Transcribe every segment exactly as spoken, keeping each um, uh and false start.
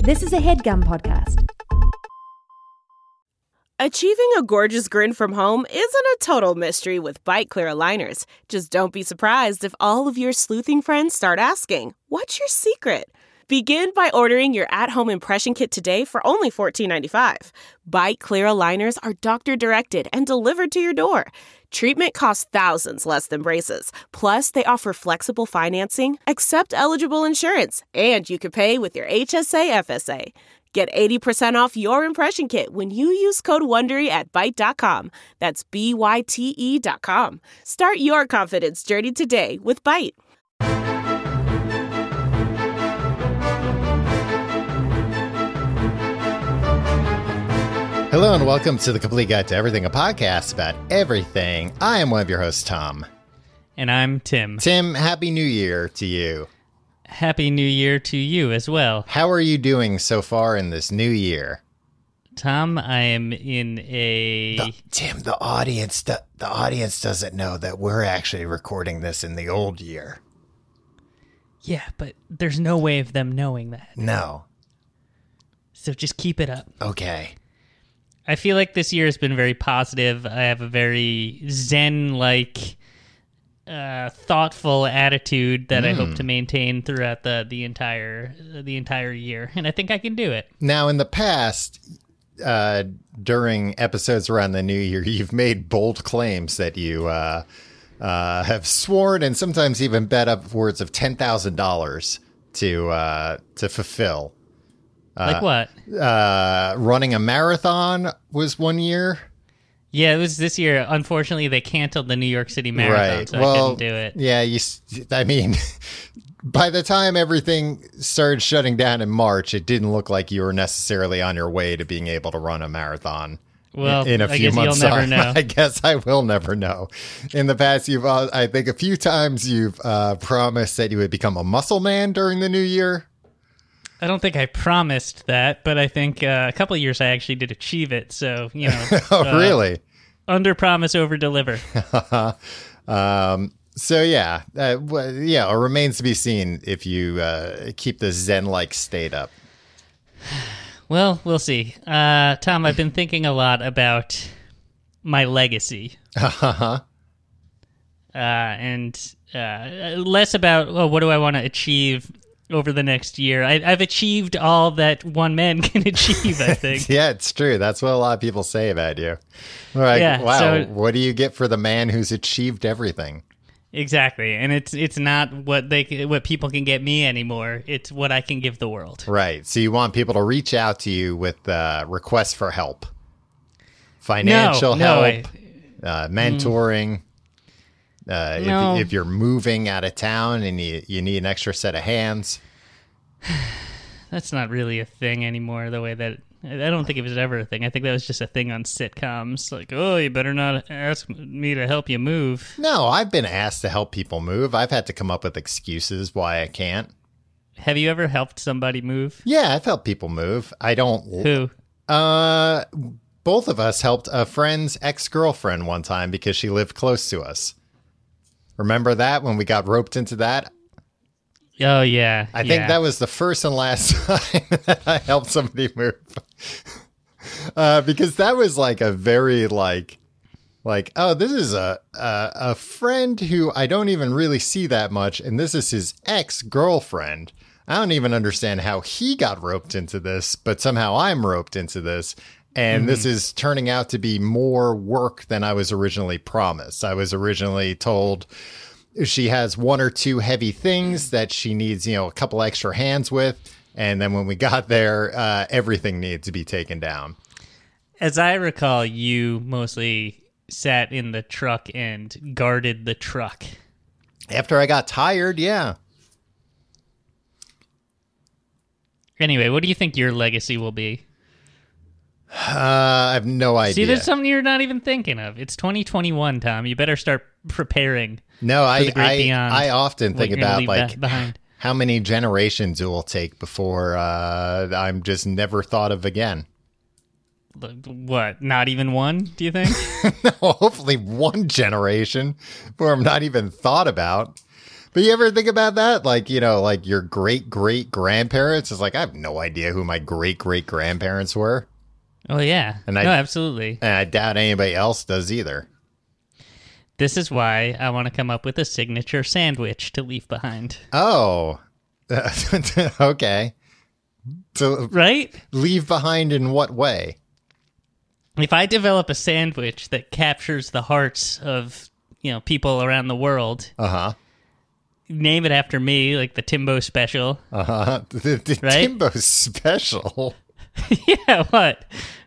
This is a HeadGum podcast. Achieving a gorgeous grin from home isn't a total mystery with Byte Clear aligners. Just don't be surprised if all of your sleuthing friends start asking, "What's your secret?" Begin by ordering your at-home impression kit today for only fourteen ninety-five. Byte Clear aligners are doctor-directed and delivered to your door. Treatment costs thousands less than braces. Plus, they offer flexible financing, accept eligible insurance, and you can pay with your H S A F S A. Get eighty percent off your impression kit when you use code WONDERY at byte dot com. That's B Y T E dot com. Start your confidence journey today with Byte. Hello and welcome to The Complete Guide to Everything, a podcast about everything. I am one of your hosts, Tom. And I'm Tim. Tim, Happy New Year to you. Happy New Year to you as well. How are you doing so far in this new year? Tom, I am in a... The, Tim, the audience, the, the audience doesn't know that we're actually recording this in the old year. Yeah, but there's no way of them knowing that. No. So just keep it up. Okay. I feel like this year has been very positive. I have a very zen-like, uh, thoughtful attitude that mm. I hope to maintain throughout the, the entire the entire year, and I think I can do it. Now, in the past, uh, during episodes around the new year, you've made bold claims that you uh, uh, have sworn and sometimes even bet upwards of ten thousand dollars to uh, to fulfill. Like uh, what? Uh, running a marathon was one year. Yeah, it was this year. Unfortunately, they canceled the New York City Marathon, right. so well, I couldn't do it. Yeah, you. I mean, by the time everything started shutting down in March, it didn't look like you were necessarily on your way to being able to run a marathon. Well, in a I few guess months, you'll never know. I guess I will never know. In the past, you've, uh, I think, a few times you've uh, promised that you would become a muscle man during the new year. I don't think I promised that, but I think uh, a couple of years I actually did achieve it. So, you know. oh, uh, really? Under promise, over deliver. um, so, yeah. Uh, well, yeah, it remains to be seen if you uh, keep the Zen-like state up. Well, we'll see. Uh, Tom, I've been thinking a lot about my legacy. Uh-huh. Uh, and uh, less about, well, what do I want to achieve over the next year. I, I've achieved all that one man can achieve, I think. Yeah, it's true. That's what a lot of people say about you. Like, yeah, wow, so, what do you get for the man who's achieved everything? Exactly. And it's it's not what they what people can get me anymore. It's what I can give the world. Right. So you want people to reach out to you with uh, requests for help. Financial no, help, no, I, uh, mentoring. Uh, no. if, if you're moving out of town and you, you need an extra set of hands. That's not really a thing anymore, the way that... I don't think it was ever a thing. I think that was just a thing on sitcoms. Like, oh, you better not ask me to help you move. No, I've been asked to help people move. I've had to come up with excuses why I can't. Have you ever helped somebody move? Yeah, I've helped people move. I don't... Who? Uh, both of us helped a friend's ex-girlfriend one time because she lived close to us. Remember that when we got roped into that? Oh, yeah. I yeah. think that was the first and last time that I helped somebody move. uh, because that was like a very like, like, oh, this is a, a, a friend who I don't even really see that much. And this is his ex-girlfriend. I don't even understand how he got roped into this, but somehow I'm roped into this. And mm-hmm. this is turning out to be more work than I was originally promised. I was originally told she has one or two heavy things that she needs, you know, a couple extra hands with. And then when we got there, uh, everything needed to be taken down. As I recall, you mostly sat in the truck and guarded the truck. After I got tired, yeah. Anyway, what do you think your legacy will be? Uh, I have no idea. See, there's something you're not even thinking of. It's twenty twenty-one, Tom. You better start preparing. No, for I the great I, beyond, I often think about like behind. how many generations it will take before uh, I'm just never thought of again. What? Not even one? Do you think? No, hopefully one generation before I'm not even thought about. But you ever think about that? Like, you know, like your great great grandparents is like, I have no idea who my great great grandparents were. Oh, yeah. And I, no, absolutely. And I doubt anybody else does either. This is why I want to come up with a signature sandwich to leave behind. Oh, okay. So, right? Leave behind in what way? If I develop a sandwich that captures the hearts of, you know, people around the world, uh-huh. name it after me, like the Timbo Special. Uh-huh. The, the right? Timbo Special? Yeah, what?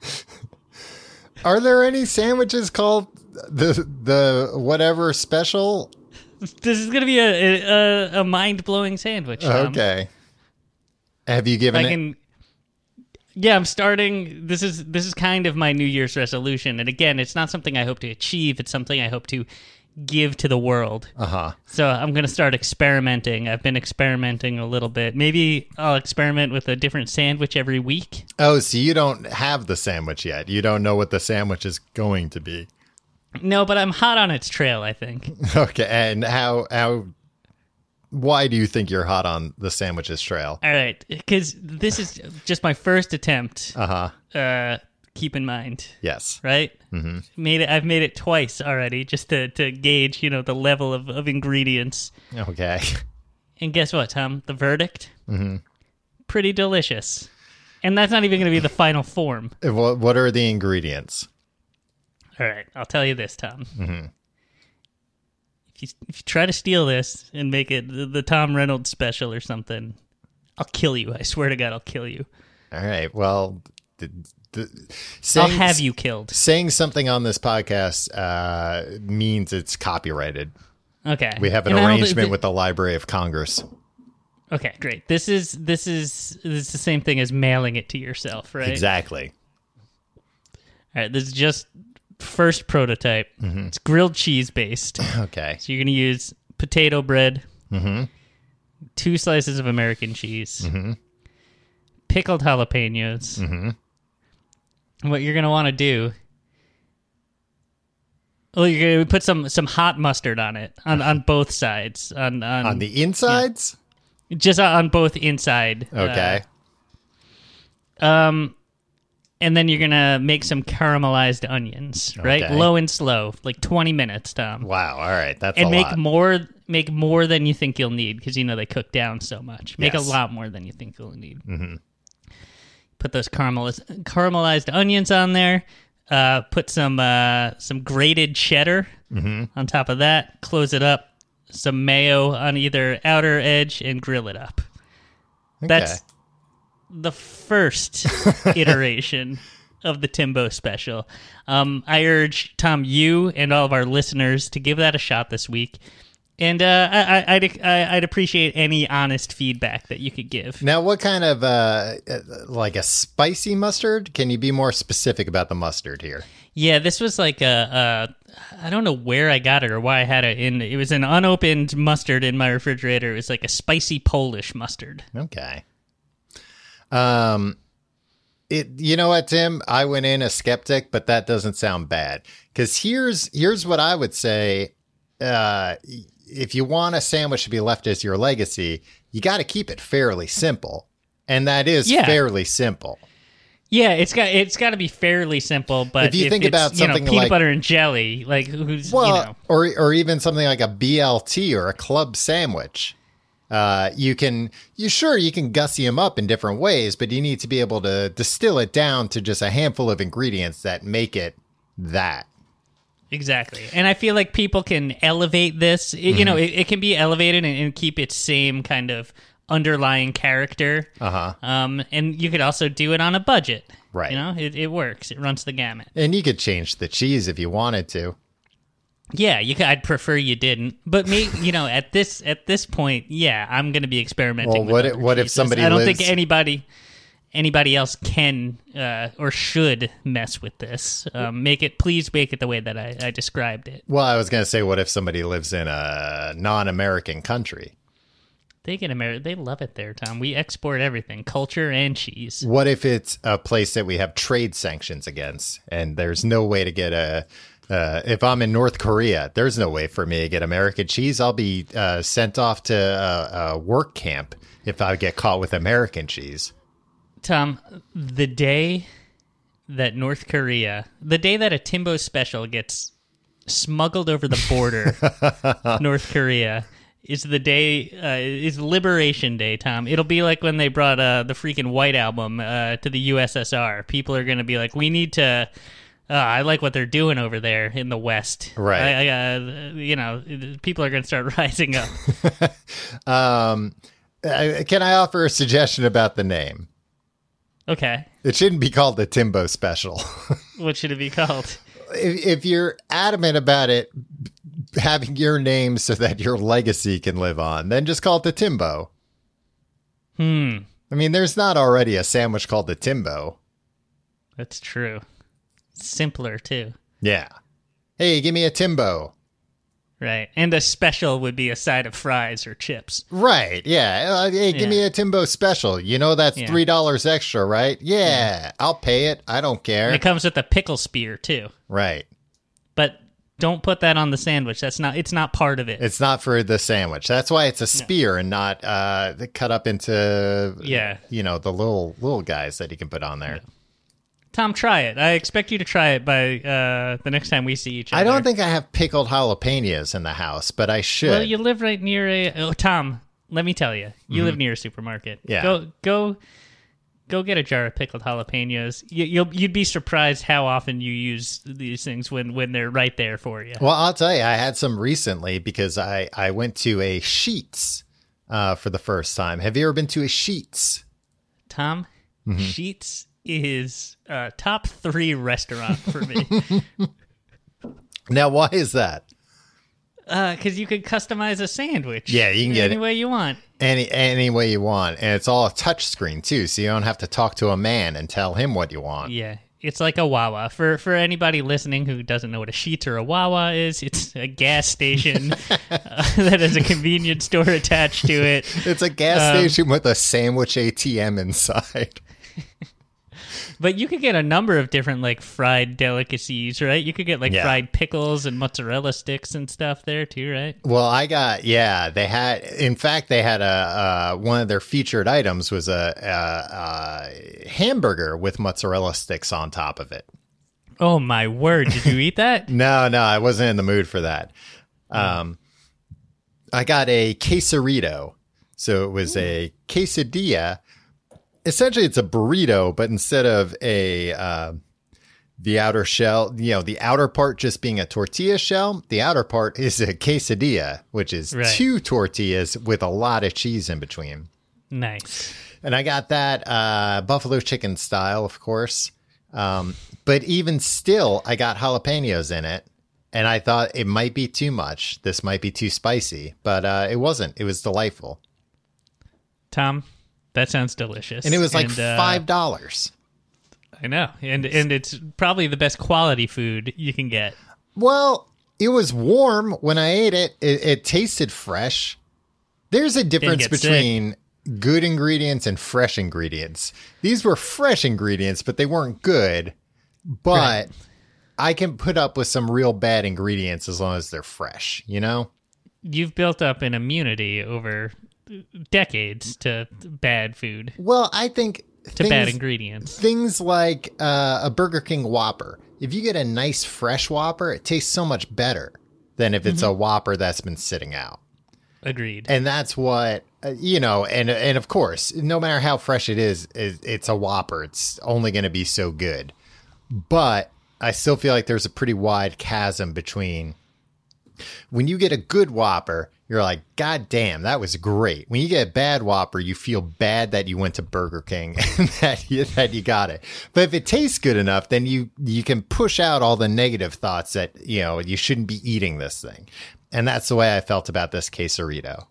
Are there any sandwiches called the the whatever special? This is going to be a, a, a mind-blowing sandwich, Tom. Okay. Have you given I can, it? Yeah, I'm starting. This is this is kind of my New Year's resolution. And again, it's not something I hope to achieve. It's something I hope to give to the world. Uh-huh. So I'm going to start experimenting. I've been experimenting a little bit. Maybe I'll experiment with a different sandwich every week. Oh, so you don't have the sandwich yet. You don't know what the sandwich is going to be. No, but I'm hot on its trail, I think. Okay, and how how why do you think you're hot on the sandwich's trail? All right, because this is just my first attempt. Uh-huh. Uh Keep in mind. Yes. Right? Mm-hmm. Made it. I've made it twice already, just to, to gauge, you know, the level of, of ingredients. Okay. And guess what, Tom? The verdict? Mm-hmm. Pretty delicious. And that's not even going to be the final form. What What are the ingredients? All right, I'll tell you this, Tom. Mm-hmm. If you if you try to steal this and make it the, the Tom Reynolds special or something, I'll kill you. I swear to God, I'll kill you. All right. Well. The, The, saying, I'll have you killed. Saying something on this podcast uh, means it's copyrighted. Okay. We have an and arrangement th- with the Library of Congress. Okay, great. This is this is this is the same thing as mailing it to yourself, right? Exactly. All right. This is just first prototype. Mm-hmm. It's grilled cheese based. Okay. So you're going to use potato bread, mm-hmm. two slices of American cheese, mm-hmm. pickled jalapenos. Mm-hmm. What you're going to want to do, well, you're going to put some, some hot mustard on it, on, on both sides. On on, on the insides? Yeah, just on both inside. Okay. Uh, um, and then you're going to make some caramelized onions, right? Okay. Low and slow, like twenty minutes, Tom. Wow, all right, that's and a make lot. more make more than you think you'll need, because, you know, they cook down so much. Make Yes. a lot more than you think you'll need. Mm-hmm. Put those caramelized, caramelized onions on there. Uh, put some uh, some grated cheddar mm-hmm. on top of that. Close it up. Some mayo on either outer edge and grill it up. Okay. That's the first iteration of the Timbo Special. Um, I urge, Tom, you and all of our listeners to give that a shot this week. And uh, I, I, I'd, I'd appreciate any honest feedback that you could give. Now, what kind of, uh, like a spicy mustard? Can you be more specific about the mustard here? Yeah, this was like a, a, I don't know where I got it or why I had it in. It was an unopened mustard in my refrigerator. It was like a spicy Polish mustard. Okay. Um, it, you know what, Tim? I went in a skeptic, but that doesn't sound bad. Because here's, here's what I would say. Uh, if you want a sandwich to be left as your legacy, you got to keep it fairly simple. And that is yeah. fairly simple. Yeah, it's got it's got to be fairly simple, but if you if think it's, about something you know, peanut like, butter and jelly, like who's well, you know, or or even something like a B L T or a club sandwich, uh, you can you sure you can gussy them up in different ways, but you need to be able to distill it down to just a handful of ingredients that make it that. Exactly. And I feel like people can elevate this. It, Mm-hmm. You know, it, it can be elevated and, and keep its same kind of underlying character. Uh-huh. Um, and you could also do it on a budget. Right. You know, it, it works. It runs the gamut. And you could change the cheese if you wanted to. Yeah, you could, I'd prefer you didn't. But me, you know, at this at this point, yeah, I'm going to be experimenting. Well, with what other if- what if cheeses. somebody I don't lives- think anybody anybody else can uh, or should mess with this. Um, make it, please make it the way that I, I described it. Well, I was going to say, what if somebody lives in a non-American country? They get America. They love it there, Tom. We export everything, culture and cheese. What if it's a place that we have trade sanctions against, and there's no way to get a Uh, if I'm in North Korea, there's no way for me to get American cheese. I'll be uh, sent off to a, a work camp if I get caught with American cheese. Tom, the day that North Korea, the day that a Timbo special gets smuggled over the border, North Korea, is the day, uh, is Liberation Day, Tom. It'll be like when they brought uh, the freaking White Album uh, to the U S S R. People are going to be like, we need to, uh, I like what they're doing over there in the West. Right. I, I, uh, you know, people are going to start rising up. um, uh, can I offer a suggestion about the name? Okay. It shouldn't be called the Timbo Special. What should it be called? If, if you're adamant about it having your name so that your legacy can live on, then just call it the Timbo. Hmm. I mean, there's not already a sandwich called the Timbo. That's true. Simpler, too. Yeah. Hey, give me a Timbo. Right. And a special would be a side of fries or chips. Right. Yeah. Uh, hey, give Yeah. me a Timbo special. You know that's Yeah. three dollars extra, right? Yeah, yeah. I'll pay it. I don't care. And it comes with a pickle spear, too. Right. But don't put that on the sandwich. That's not. It's not part of it. It's not for the sandwich. That's why it's a spear no. and not uh, cut up into, yeah. you know, the little little guys that you can put on there. Yeah. Tom, try it. I expect you to try it by uh, the next time we see each other. I don't think I have pickled jalapenos in the house, but I should. Well, you live right near a... Oh, Tom, let me tell you. You mm-hmm. live near a supermarket. Yeah. Go go, go get a jar of pickled jalapenos. You, you'll, you'd be surprised how often you use these things when, when they're right there for you. Well, I'll tell you, I had some recently because I, I went to a Sheetz uh, for the first time. Have you ever been to a Sheetz? Tom, mm-hmm. Sheetz is a top three restaurant for me. Now, why is that? Because uh, you could customize a sandwich. Yeah, you can get any it way you want. Any any way you want, and it's all a touch screen too, so you don't have to talk to a man and tell him what you want. Yeah, it's like a Wawa. For for anybody listening who doesn't know what a Sheetz or a Wawa is, it's a gas station uh, that has a convenience store attached to it. It's a gas um, station with a sandwich A T M inside. But you could get a number of different, like, fried delicacies, right? You could get, like, yeah. fried pickles and mozzarella sticks and stuff there, too, right? Well, I got, yeah, they had, in fact, they had a, uh, one of their featured items was a, a, a hamburger with mozzarella sticks on top of it. Oh, my word. Did you eat that? No, no, I wasn't in the mood for that. Um, I got a quesarito. So it was Ooh. a quesadilla. Essentially, it's a burrito, but instead of a uh, the outer shell, you know, the outer part just being a tortilla shell, the outer part is a quesadilla, which is right. two tortillas with a lot of cheese in between. Nice. And I got that uh, buffalo chicken style, of course. Um, but even still, I got jalapenos in it. And I thought it might be too much. This might be too spicy. But uh, it wasn't. It was delightful. Tom? That sounds delicious. And it was like and, uh, five dollars. I know. And and it's probably the best quality food you can get. Well, it was warm when I ate it. It, it tasted fresh. There's a difference between sick. good ingredients and fresh ingredients. These were fresh ingredients, but they weren't good. But right. I can put up with some real bad ingredients as long as they're fresh, you know? You've built up an immunity over decades to bad food. Well, I think to things, bad ingredients. Things like uh, a Burger King Whopper. If you get a nice fresh Whopper, it tastes so much better than if it's mm-hmm. a Whopper that's been sitting out. Agreed. And that's what, uh, you know, and and of course, no matter how fresh it is, it it's a Whopper. It's only going to be so good. But I still feel like there's a pretty wide chasm between when you get a good Whopper, you're like, God damn, that was great. When you get a bad Whopper, you feel bad that you went to Burger King and that you, that you got it. But if it tastes good enough, then you, you can push out all the negative thoughts that, you know, you shouldn't be eating this thing. And that's the way I felt about this quesarito.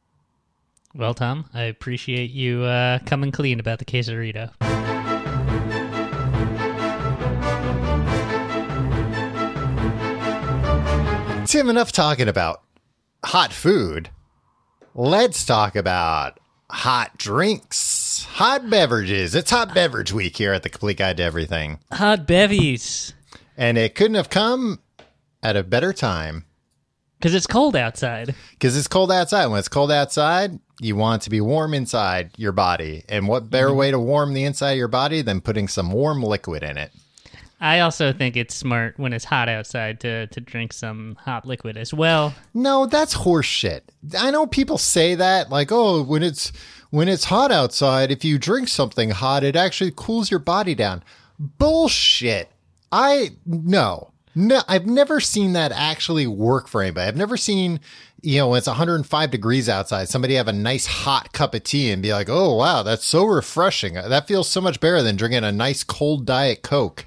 Well, Tom, I appreciate you uh, coming clean about the quesarito. Tim, enough talking about hot food. Let's talk about hot drinks, hot beverages. It's hot beverage week here at the Complete Guide to Everything. Hot bevies. And it couldn't have come at a better time. Because it's cold outside. Because it's cold outside. When it's cold outside, you want it to be warm inside your body. And what better mm-hmm. way to warm the inside of your body than putting some warm liquid in it? I also think it's smart when it's hot outside to, to drink some hot liquid as well. No, that's horse shit. I know people say that, like, oh, when it's when it's hot outside, if you drink something hot, it actually cools your body down. Bullshit. I, no. No, I've never seen that actually work for anybody. I've never seen, you know, when it's one hundred five degrees outside, somebody have a nice hot cup of tea and be like, oh, wow, that's so refreshing. That feels so much better than drinking a nice cold Diet Coke.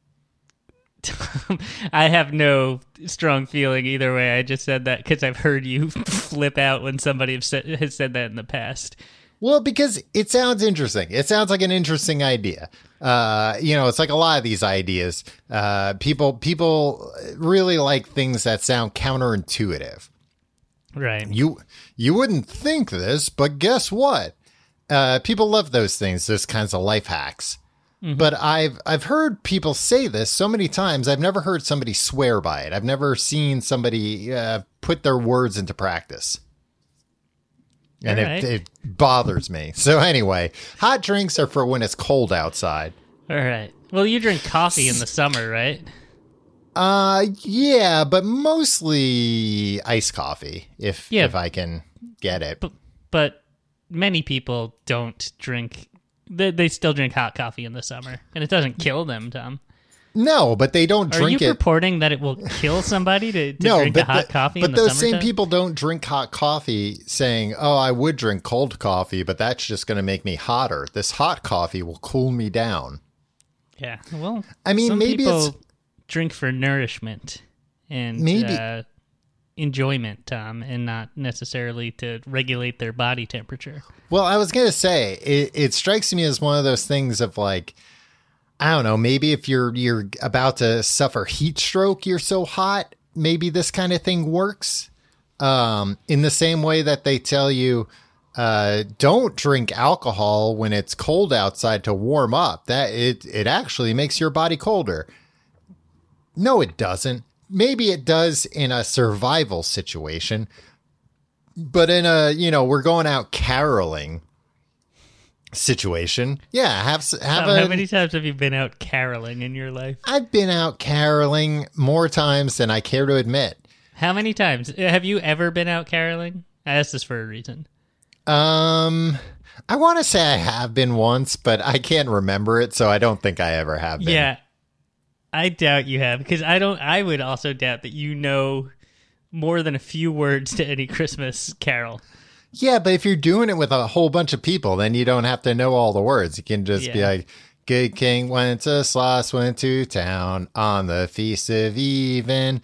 I have no strong feeling either way. I just said that because I've heard you flip out when somebody has said, has said that in the past. Well, because it sounds interesting. It sounds like an interesting idea. Uh, you know, it's like a lot of these ideas. Uh, people people really like things that sound counterintuitive. Right. You you wouldn't think this, but guess what? Uh, people love those things, those kinds of life hacks. Mm-hmm. But I've I've heard people say this so many times. I've never heard somebody swear by it. I've never seen somebody uh, put their words into practice. And right. it, it bothers me. So anyway, hot drinks are for when it's cold outside. All right. Well, you drink coffee in the summer, right? Uh, yeah, but mostly iced coffee, if yeah, if I can get it. But, but many people don't drink. They, they still drink hot coffee in the summer, and it doesn't kill them, Tom. No, but they don't Are drink it. Are you purporting that it will kill somebody to, to no, drink but a hot the, coffee but in the those summertime? same people don't drink hot coffee saying, oh, I would drink cold coffee, but that's just going to make me hotter. This hot coffee will cool me down. Yeah, well, I mean, some maybe people it's... drink for nourishment and maybe. Uh, enjoyment, Tom, and not necessarily to regulate their body temperature. Well, I was going to say, it, it strikes me as one of those things of like, I don't know, maybe if you're you're about to suffer heat stroke, you're so hot, maybe this kind of thing works. Um, in the same way that they tell you, uh, don't drink alcohol when it's cold outside to warm up. That it it actually makes your body colder. No, it doesn't. Maybe it does in a survival situation, but in a, you know, we're going out caroling situation. Yeah, have have Tom, a, how many times have you been out caroling in your life? I've been out caroling more times than I care to admit. How many times? Have you ever been out caroling? I asked this for a reason. Um, I want to say I have been once, but I can't remember it, so I don't think I ever have been. Yeah, I doubt you have, because I don't. I would also doubt that you know more than a few words to any Christmas carol. Yeah, but if you're doing it with a whole bunch of people, then you don't have to know all the words. You can just yeah. be like, good King Wenceslas went to town on the feast of even,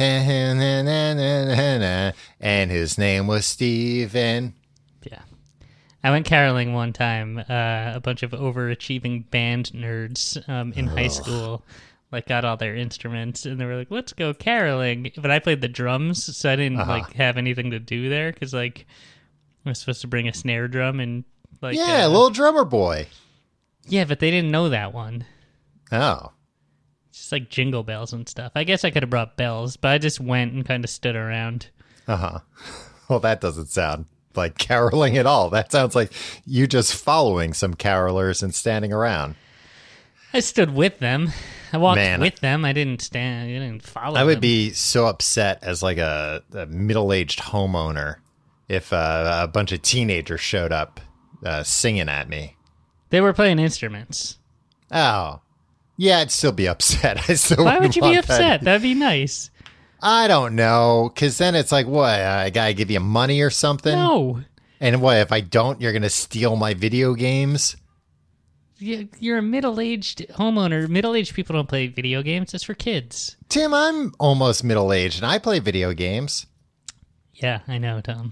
and his name was Stephen. Yeah. I went caroling one time. Uh, a bunch of overachieving band nerds um, in Ugh. high school like got all their instruments, and they were like, let's go caroling. But I played the drums, so I didn't uh-huh. like have anything to do there, because like I was supposed to bring a snare drum and like yeah, uh, little drummer boy. Yeah, but they didn't know that one. Oh, just like jingle bells and stuff. I guess I could have brought bells, but I just went and kind of stood around. Uh huh. Well, that doesn't sound like caroling at all. That sounds like you just following some carolers and standing around. I stood with them. I walked Man, with them. I didn't stand. I didn't follow I would them. be so upset as like a, a middle-aged homeowner if uh, a bunch of teenagers showed up uh, singing at me. They were playing instruments. Oh, yeah, I'd still be upset. I still. Why would you be upset? That. That'd be nice. I don't know, because then it's like, what? I gotta give you money or something? No. And what if I don't? You're gonna steal my video games? You're a middle-aged homeowner. Middle-aged people don't play video games. It's for kids. Tim, I'm almost middle-aged, and I play video games. Yeah, I know, Tom.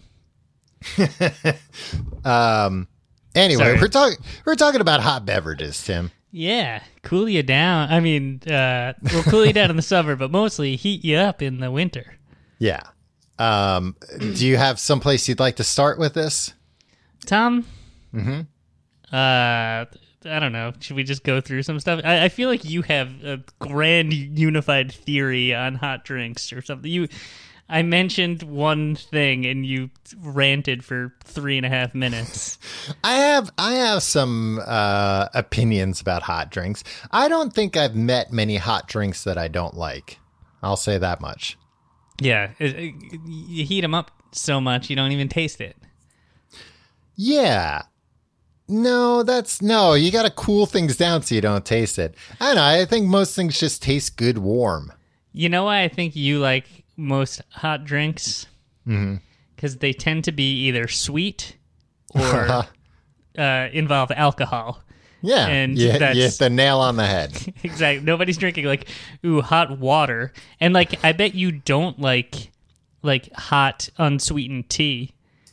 um. Anyway, Sorry. we're talking we're talking about hot beverages, Tim. Yeah, cool you down. I mean, uh, we'll cool you down in the summer, but mostly heat you up in the winter. Yeah. Um. Do you have someplace you'd like to start with this, Tom? Mm-hmm. Uh, I don't know. Should we just go through some stuff? I, I feel like you have a grand unified theory on hot drinks or something. You, I mentioned one thing and you ranted for three and a half minutes. I have I have some uh, opinions about hot drinks. I don't think I've met many hot drinks that I don't like. I'll say that much. Yeah, it, it, you heat them up so much you don't even taste it. Yeah. No, that's no. You got to cool things down so you don't taste it. I don't know. I think most things just taste good warm. You know why I think you like most hot drinks? Because mm-hmm. they tend to be either sweet or uh, involve alcohol. Yeah, and you, that's, you hit the nail on the head. Exactly. Nobody's drinking like, ooh, hot water. And like, I bet you don't like like hot unsweetened tea.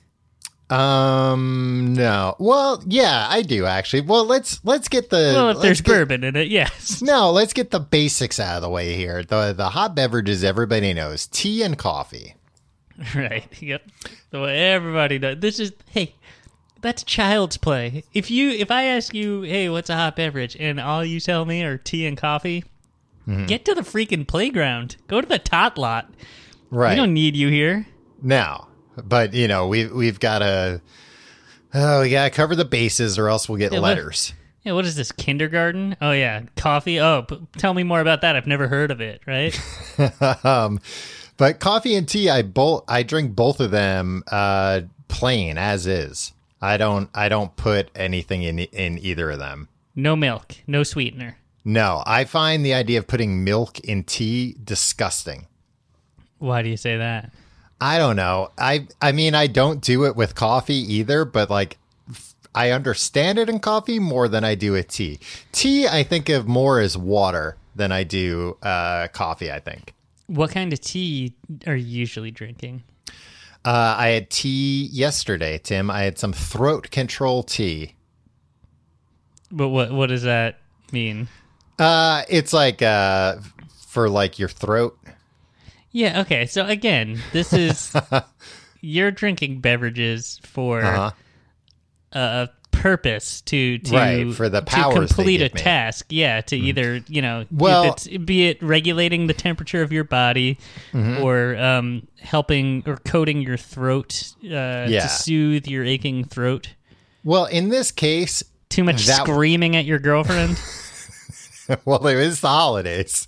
Um, no. Well, yeah, I do actually. Well, let's let's get the. Well, if there's get, bourbon in it, yes. No, let's get the basics out of the way here. The the hot beverages everybody knows: tea and coffee. Right. Yep. So everybody knows. This is hey, that's child's play. If you if I ask you, hey, what's a hot beverage, and all you tell me are tea and coffee, mm-hmm. get to the freaking playground. Go to the tot lot. Right. We don't need you here. No. But, you know, we've, we've got to, oh, we got to cover the bases or else we'll get yeah, letters. What, yeah, what is this, kindergarten? Oh, yeah, coffee? Oh, p- tell me more about that. I've never heard of it, right? um, but coffee and tea, I both I drink both of them uh, plain, as is. I don't I don't put anything in in either of them. No milk, no sweetener. No, I find the idea of putting milk in tea disgusting. Why do you say that? I don't know. I I mean, I don't do it with coffee either, but like I understand it in coffee more than I do with tea. Tea, I think of more as water than I do uh, coffee, I think. What kind of tea are you usually drinking? Uh, I had tea yesterday, Tim. I had some throat control tea. But what what does that mean? Uh, it's like uh, for like your throat. Yeah, okay. So again, this is you're drinking beverages for uh-huh. a purpose to to, right, for the powers to complete they a give me. task. Yeah, to mm. either, you know, well, if it's, be it regulating the temperature of your body mm-hmm. or um, helping or coating your throat uh, yeah. to soothe your aching throat. Well, in this case, too much that... screaming at your girlfriend. Well, it was the holidays.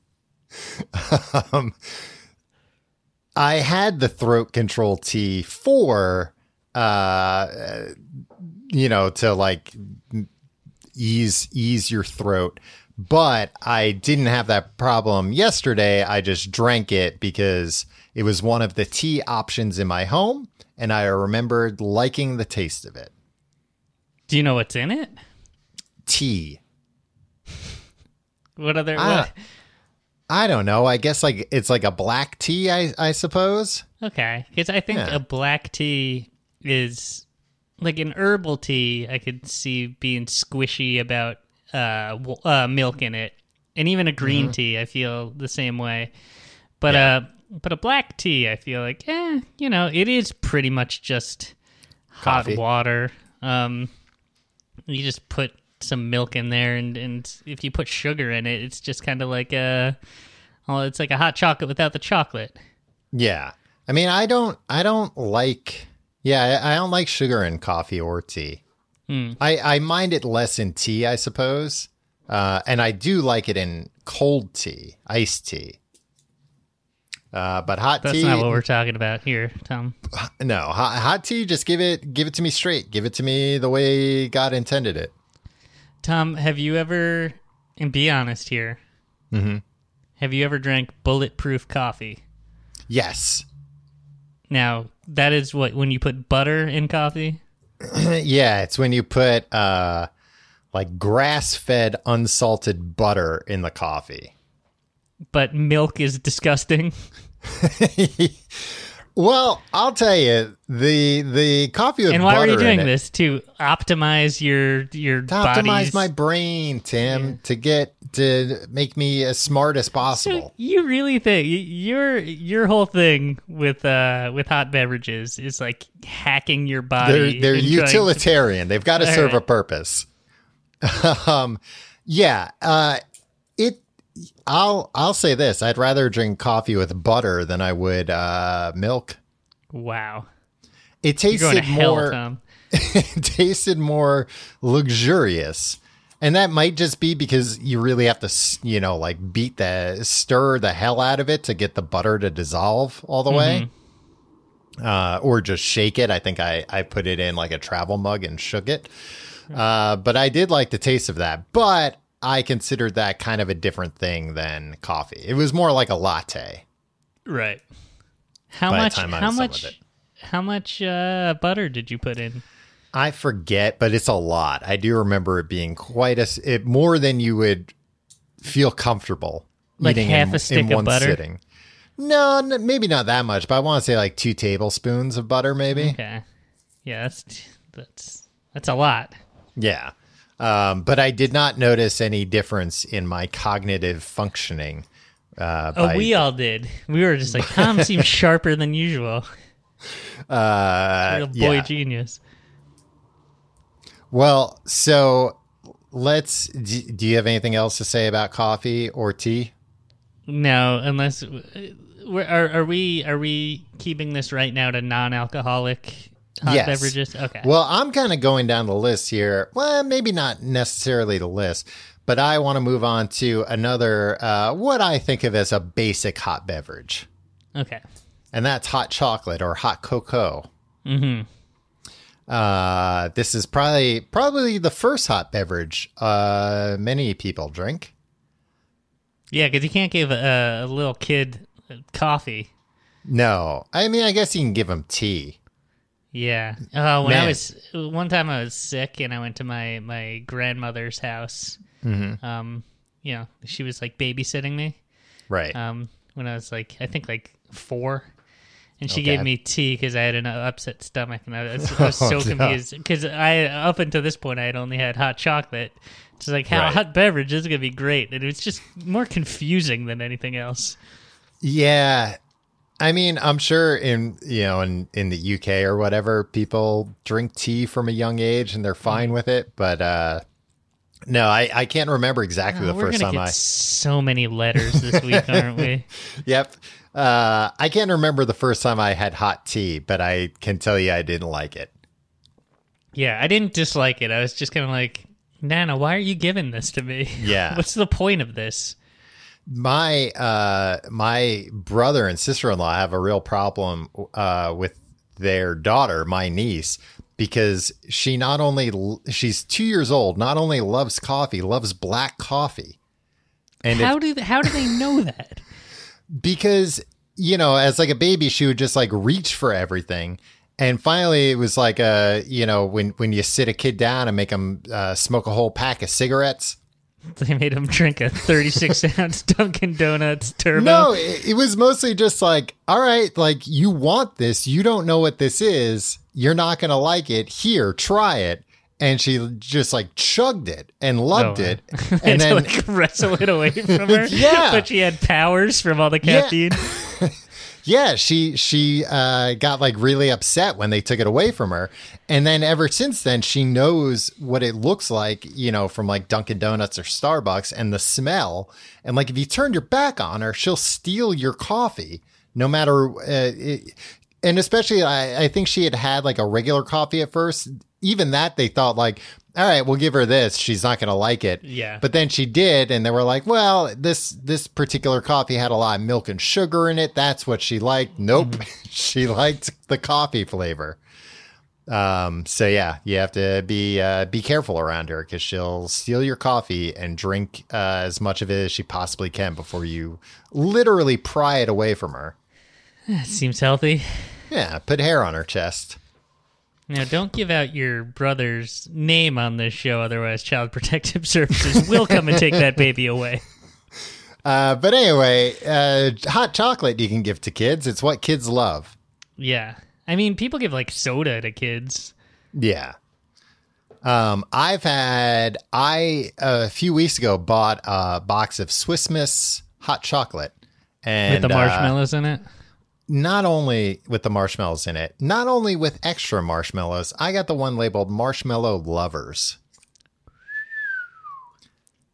um, I had the throat control tea for, uh, you know, to like ease ease your throat, but I didn't have that problem yesterday. I just drank it because it was one of the tea options in my home, and I remembered liking the taste of it. Do you know what's in it? Tea. What other? I, what? I don't know. I guess like it's like a black tea, I, I suppose. Okay, because I think Yeah. a black tea is like an herbal tea. I could see being squishy about uh, w- uh milk in it, and even a green Mm-hmm. tea. I feel the same way, but Yeah. uh, but a black tea, I feel like, eh, you know, it is pretty much just hot Coffee. water. Um, you just put some milk in there, and, and if you put sugar in it, it's just kind of like a, well, it's like a hot chocolate without the chocolate. Yeah. I mean, I don't, I don't like, yeah, I I don't like sugar in coffee or tea. Hmm. I, I mind it less in tea, I suppose. Uh, and I do like it in cold tea, iced tea. Uh, but hot That's tea, not what we're talking about here, Tom. no, hot, hot tea, just give it, give it to me straight. Give it to me the way God intended it. Tom, have you ever, and be honest here, Mm-hmm. have you ever drank bulletproof coffee? Yes. Now, that is what, when you put butter in coffee? Yeah, it's when you put uh, like grass-fed unsalted butter in the coffee. But milk is disgusting. Well, I'll tell you, the the coffee with And why butter are you doing in it, this? To optimize your your to optimize body's... my brain, Tim, yeah. to get to make me as smart as possible. So you really think your your whole thing with uh with hot beverages is like hacking your body? They're they're and trying utilitarian. to... They've got to All serve right. a purpose. um, yeah. Uh, it. I'll I'll say this: I'd rather drink coffee with butter than I would uh, milk. Wow. It You're going tasted to hell, more. Tom. It tasted more luxurious. And that might just be because you really have to, you know, like beat the, stir the hell out of it to get the butter to dissolve all the way. Uh, or just shake it. I think I, I put it in like a travel mug and shook it. Uh, but I did like the taste of that. But I considered that kind of a different thing than coffee. It was more like a latte. Right. How by the much, time I how was done much, with it. how much uh, butter did you put in? I forget, but it's a lot. I do remember it being quite a it more than you would feel comfortable Like eating half in, a stick in of one butter? sitting. No, n- maybe not that much, but I want to say like two tablespoons of butter, maybe. Okay. Yeah, that's that's that's a lot. Yeah, um, but I did not notice any difference in my cognitive functioning. Uh, Oh, by, we all did. We were just like, Tom seems sharper than usual. uh, Real boy yeah. genius. Well, so let's. Do, do you have anything else to say about coffee or tea? No, unless we're, are are we are we keeping this right now to non-alcoholic hot Yes. beverages? Okay. Well, I'm kind of going down the list here. Well, maybe not necessarily the list, but I want to move on to another, uh, what I think of as a basic hot beverage. Okay. And that's hot chocolate or hot cocoa. Mm-hmm. Uh, this is probably probably the first hot beverage uh, many people drink. Yeah, because you can't give a, a little kid coffee. No, I mean, I guess you can give them tea. Yeah. Oh, when I Man. was one time I was sick and I went to my my grandmother's house. Mm-hmm. Um, you know, she was like babysitting me. Right. Um, when I was like, I think like four. And she Okay. gave me tea because I had an upset stomach, and I was, I was so Oh, no. confused because I, up until this point, I had only had hot chocolate. It's like, how Right. hot beverage this is gonna be great, and it was just more confusing than anything else. Yeah. I mean, I'm sure in, you know, in, in the U K or whatever, people drink tea from a young age and they're fine with it. But, uh, no, I, I can't remember exactly Oh, the we're first gonna time get I, so many letters this week, aren't we? yep. Uh, I can't remember the first time I had hot tea, but I can tell you I didn't like it. Yeah, I didn't dislike it. I was just kind of like, Nana, why are you giving this to me? Yeah. What's the point of this? My, uh, my brother and sister-in-law have a real problem, uh, with their daughter, my niece, because she not only, she's two years old, not only loves coffee, loves black coffee. And how if, do they, how do they know that? because, you know, as like a baby, she would just like reach for everything. And finally it was like, a, you know, when, when you sit a kid down and make them uh, smoke a whole pack of cigarettes. They made him drink a thirty-six ounce Dunkin' Donuts turbo. No, it, it was mostly just like, all right, like you want this. You don't know what this is. You're not going to like it. Here, try it. And she just like chugged it and loved Oh, wow. it. And And to then, like wrestle it away from her. Yeah. But she had powers from all the Yeah. caffeine. yeah, she, she, uh, got like really upset when they took it away from her. And then ever since then, she knows what it looks like, you know, from like Dunkin' Donuts or Starbucks and the smell. And like, if you turn your back on her, she'll steal your coffee no matter, uh, it, and especially I, I think she had had like a regular coffee at first. Even that they thought like, all right, we'll give her this. She's not going to like it. Yeah. But then she did. And they were like, well, this, this particular coffee had a lot of milk and sugar in it. That's what she liked. Nope. Mm-hmm. She liked the coffee flavor. Um, so yeah, you have to be, uh, be careful around her because she'll steal your coffee and drink, uh, as much of it as she possibly can before you literally pry it away from her. Seems healthy. Yeah. Put hair on her chest. Now, don't give out your brother's name on this show, otherwise Child Protective Services will come and take that baby away. Uh, but anyway, uh, hot chocolate you can give to kids. It's what kids love. Yeah. I mean, people give, like, soda to kids. Yeah. Um, I've had, I, a few weeks ago, bought a box of Swiss Miss hot chocolate. And, With the uh, marshmallows in it. not only with the marshmallows in it, not only with extra marshmallows, I got the one labeled Marshmallow Lovers.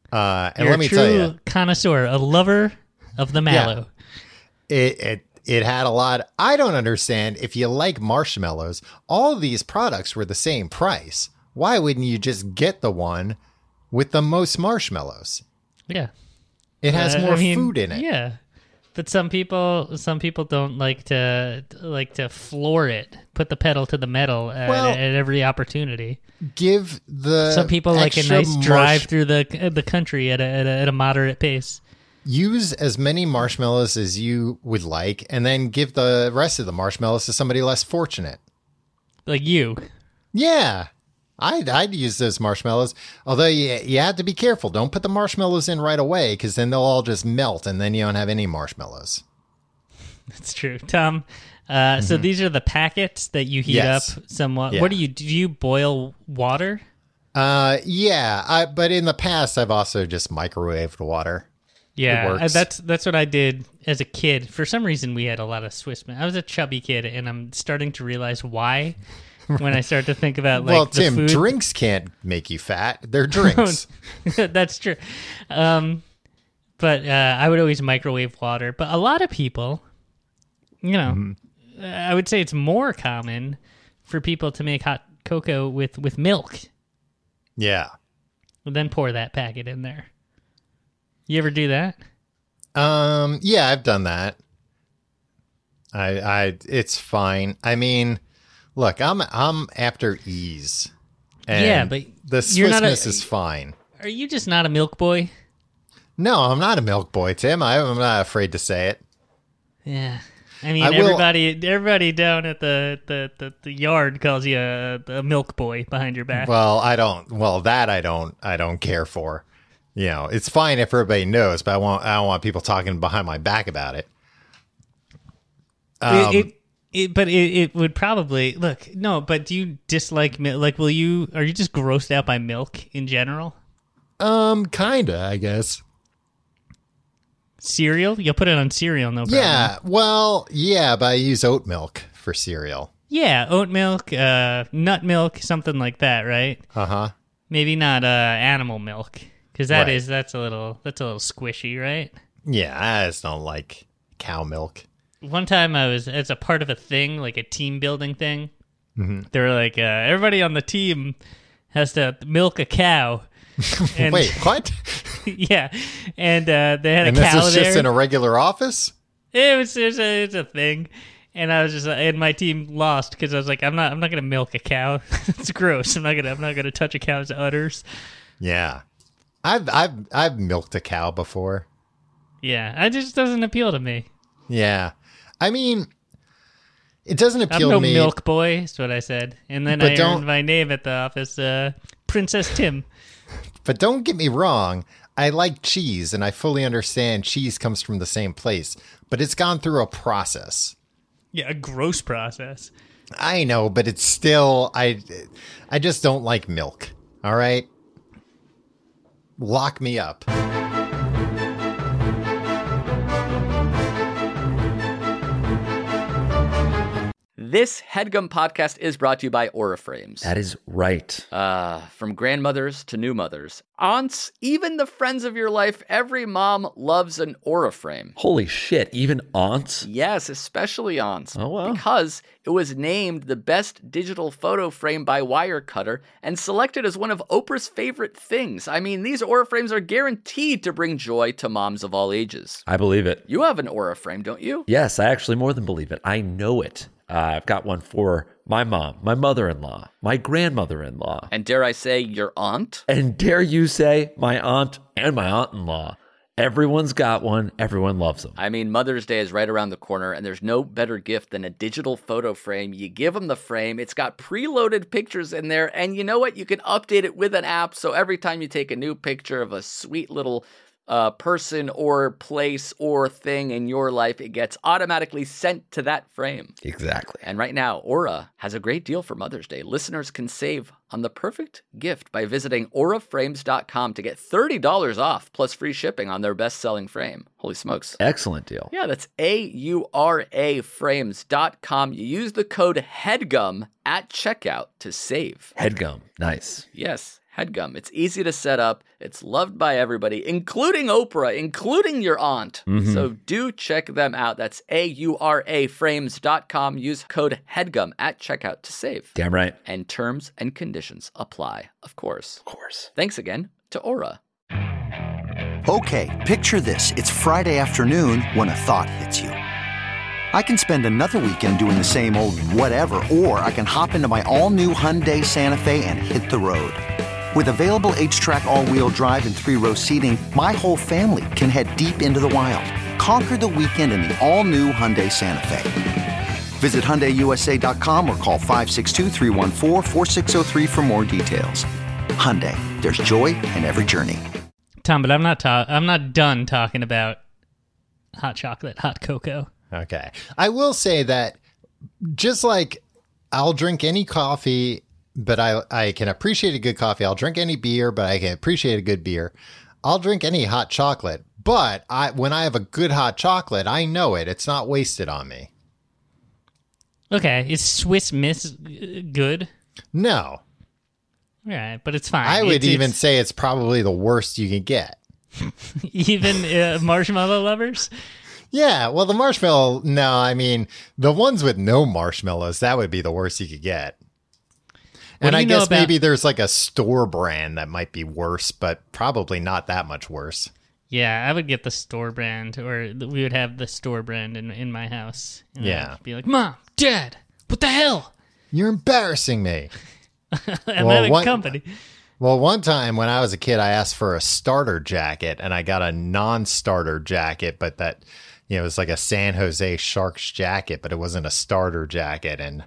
Uh, and You're let me a true tell you, connoisseur, a lover of the mallow. it, it it had a lot. I don't understand if you like marshmallows. All of these products were the same price. Why wouldn't you just get the one with the most marshmallows? Yeah. It has Uh, more I mean, food in it. Yeah. But some people, some people don't like to like to floor it, put the pedal to the metal at, Well, at every opportunity. Give the Some people like a extra nice marsh- drive through the the country at a, at a at a moderate pace. Use as many marshmallows as you would like, and then give the rest of the marshmallows to somebody less fortunate. Like you. Yeah, I'd, I'd use those marshmallows. Although you, you have to be careful. Don't put the marshmallows in right away, because then they'll all just melt, and then you don't have any marshmallows. That's true, Tom. Uh, So these are the packets that you heat Yes. up somewhat. Yeah. What do you do? You boil water? Uh, yeah, I, but in the past, I've also just microwaved water. Yeah, works. uh, that's that's what I did as a kid. For some reason, we had a lot of Swiss. I was a chubby kid, and I'm starting to realize why. When I start to think about like well, the Tim, food. drinks can't make you fat. They're drinks. That's true. Um, but uh, I would always microwave water. But a lot of people, you know, Mm-hmm. uh, I would say it's more common for people to make hot cocoa with, with milk, Yeah. and then pour that packet in there. You ever do that? Um, yeah, I've done that. I, I, it's fine. I mean, look, I'm, I'm after ease. And Yeah, but the you're not a- Swissness is fine. Are you just not a milk boy? No, I'm not a milk boy, Tim. I, I'm not afraid to say it. Yeah. I mean, I will- everybody, everybody down at the, the, the, the yard calls you a, a milk boy behind your back. Well, I don't. Well, that I don't. I don't care for. You know, it's fine if everybody knows, but I want. I don't want people talking behind my back about it. Um, it, it, it, but it, it would probably look no. But do you dislike milk? Like, will you? Are you just grossed out by milk in general? um, kinda, I guess. Cereal? You'll put it on cereal, no problem. Yeah. Well, yeah, but I use oat milk for cereal. Yeah, oat milk, uh, nut milk, something like that, right? Uh huh. Maybe not uh, animal milk, because that Right. is that's a little that's a little squishy, right? Yeah, I just don't like cow milk. One time I was as a part of a thing, like a team building thing. Mm-hmm. They were like, uh, everybody on the team has to milk a cow. And, Wait, what? yeah, and uh, they had And a this cow was there. just in a regular office? It was, it was a, it's a thing, and I was just, and my team lost because I was like, I'm not, I'm not gonna milk a cow. It's gross. I'm not gonna, I'm not gonna touch a cow's udders. Yeah. I've I've I've milked a cow before. Yeah, it just doesn't appeal to me. Yeah. I mean, it doesn't I'm appeal no to me. milk boy, is what I said, and then But I don't- earned my name at the office, uh, Princess Tim. But don't get me wrong. I like cheese, and I fully understand cheese comes from the same place, but it's gone through a process. Yeah, a gross process. I know, but it's still I I just don't like milk. All right? Lock me up. This HeadGum podcast is brought to you by Auraframes. That is right. Uh, from grandmothers to new mothers, aunts, even the friends of your life, every mom loves an Auraframe. Holy shit, even aunts? Yes, especially aunts. Oh, wow. Because it was named the best digital photo frame by Wirecutter and selected as one of Oprah's favorite things. I mean, these Auraframes are guaranteed to bring joy to moms of all ages. I believe it. You have an Auraframe, don't you? Yes, I actually more than believe it. I know it. Uh, I've got one for my mom, my mother-in-law, my grandmother-in-law, And dare I say, your aunt? and dare you say my aunt and my aunt-in-law. Everyone's got one. Everyone loves them. I mean, Mother's Day is right around the corner, and there's no better gift than a digital photo frame. You give them the frame, it's got preloaded pictures in there, and you know what? You can update it with an app, so every time you take a new picture of a sweet little uh, person or place or thing in your life, it gets automatically sent to that frame. Exactly. And right now, Aura has a great deal for Mother's Day. Listeners can save on the perfect gift by visiting aura frames dot com to get thirty dollars off plus free shipping on their best-selling frame. Holy smokes. Excellent deal. Yeah, that's A U R A frames dot com. You use the code HEADGUM at checkout to save. Headgum. Nice. Yes, HEADGUM. It's easy to set up. It's loved by everybody, including Oprah, including your aunt. Mm-hmm. So do check them out. That's A U R A frames dot com. Use code HEADGUM at checkout to save. Damn right. And terms and conditions apply, of course. Of course. Thanks again to Aura. Okay, picture this. It's Friday afternoon when a thought hits you. I can spend another weekend doing the same old whatever, or I can hop into my all-new Hyundai Santa Fe and hit the road. With available H-Track all-wheel drive and three-row seating, my whole family can head deep into the wild. Conquer the weekend in the all-new Hyundai Santa Fe. Visit Hyundai U S A dot com or call five six two, three one four, four six zero three for more details. Hyundai, there's joy in every journey. Tom, but I'm not ta- I'm not done talking about hot chocolate, hot cocoa. Okay. I will say that just like I'll drink any coffee, but I, I can appreciate a good coffee. I'll drink any beer, but I can appreciate a good beer. I'll drink any hot chocolate, but I when I have a good hot chocolate, I know it. It's not wasted on me. Okay. Is Swiss Miss good? No. All right, but it's fine. I would it's, even it's... say it's probably the worst you can get. Even uh, marshmallow lovers? Yeah, well, the marshmallow, no, I mean, the ones with no marshmallows, that would be the worst you could get. What and I guess about... maybe there's like a store brand that might be worse, but probably not that much worse. Yeah, I would get the store brand, or we would have the store brand in, in my house. And yeah. I'd be like, Mom, Dad, what the hell? You're embarrassing me. I'm well, having one, company. Well, one time when I was a kid, I asked for a starter jacket, and I got a non-starter jacket, but that, you know, it was like a San Jose Sharks jacket, but it wasn't a starter jacket. And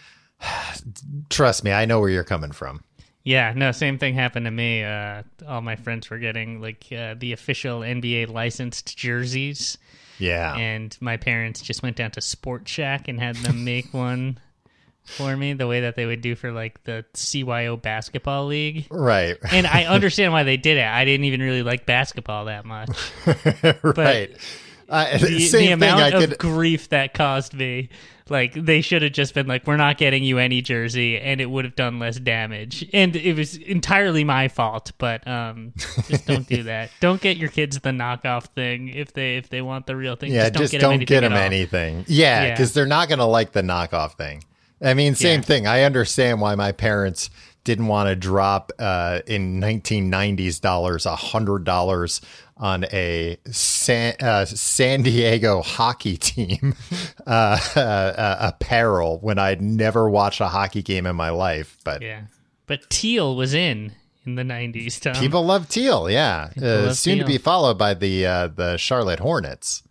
trust me, I know where you're coming from. Yeah, no, same thing happened to me. Uh, all my friends were getting like uh, the official N B A licensed jerseys. Yeah. And my parents just went down to Sport Shack and had them make one for me the way that they would do for like the C Y O basketball league. Right. And I understand why they did it. I didn't even really like basketball that much. Right. Uh, the, same the amount thing I of could... grief that caused me, like they should have just been like, we're not getting you any jersey, and it would have done less damage. And it was entirely my fault, but um, just don't do that. Don't get your kids the knockoff thing if they if they want the real thing. Yeah, just don't just get don't them get anything. them anything. Yeah, because yeah. they're not going to like the knockoff thing. I mean, same yeah. thing. I understand why my parents didn't want to drop uh, in nineteen nineties dollars one hundred dollars on a San, uh, San Diego hockey team uh, uh, apparel when I'd never watched a hockey game in my life. But yeah, but teal was in in the nineties. Tom. People love teal. Yeah, uh, soon teal. to be followed by the uh, the Charlotte Hornets.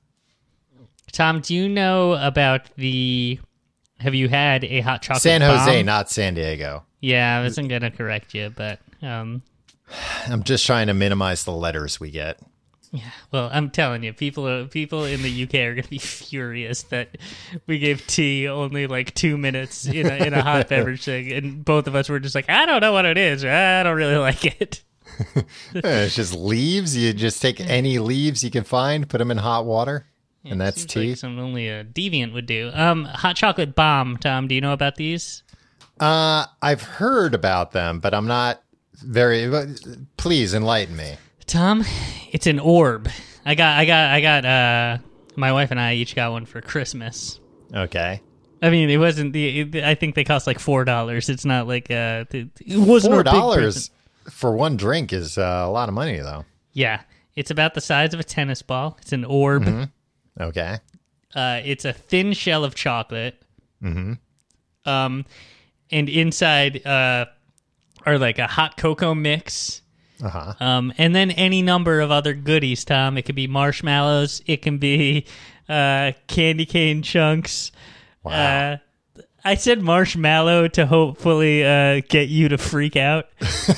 Tom, do you know about the? Have you had a hot chocolate? San Jose, bomb? not San Diego. Yeah, I wasn't gonna correct you, but um, I'm just trying to minimize the letters we get. Yeah, well, I'm telling you, people are, people in the U K are going to be furious that we gave tea only like two minutes in a, in a hot beverage thing, and both of us were just like, I don't know what it is. I don't really like it. It's just leaves. You just take any leaves you can find, put them in hot water, Yeah, and that's seems tea. Like something only a deviant would do. Um, hot chocolate bomb, Tom. Do you know about these? Uh, I've heard about them, but I'm not very. Please enlighten me. Tom, it's an orb. I got, I got, I got. Uh, my wife and I each got one for Christmas. Okay. I mean, it wasn't the. It, I think they cost like four dollars. It's not like uh, it, it wasn't Four a big dollars present. for one drink is uh, a lot of money, though. Yeah, it's about the size of a tennis ball. It's an orb. Mm-hmm. Okay. Uh, it's a thin shell of chocolate. Mm-hmm. Um, and inside uh, are like a hot cocoa mix. Uh-huh. Um, and then any number of other goodies, Tom. It could be marshmallows. It can be uh, candy cane chunks. Wow. Uh, I said marshmallow to hopefully uh, get you to freak out.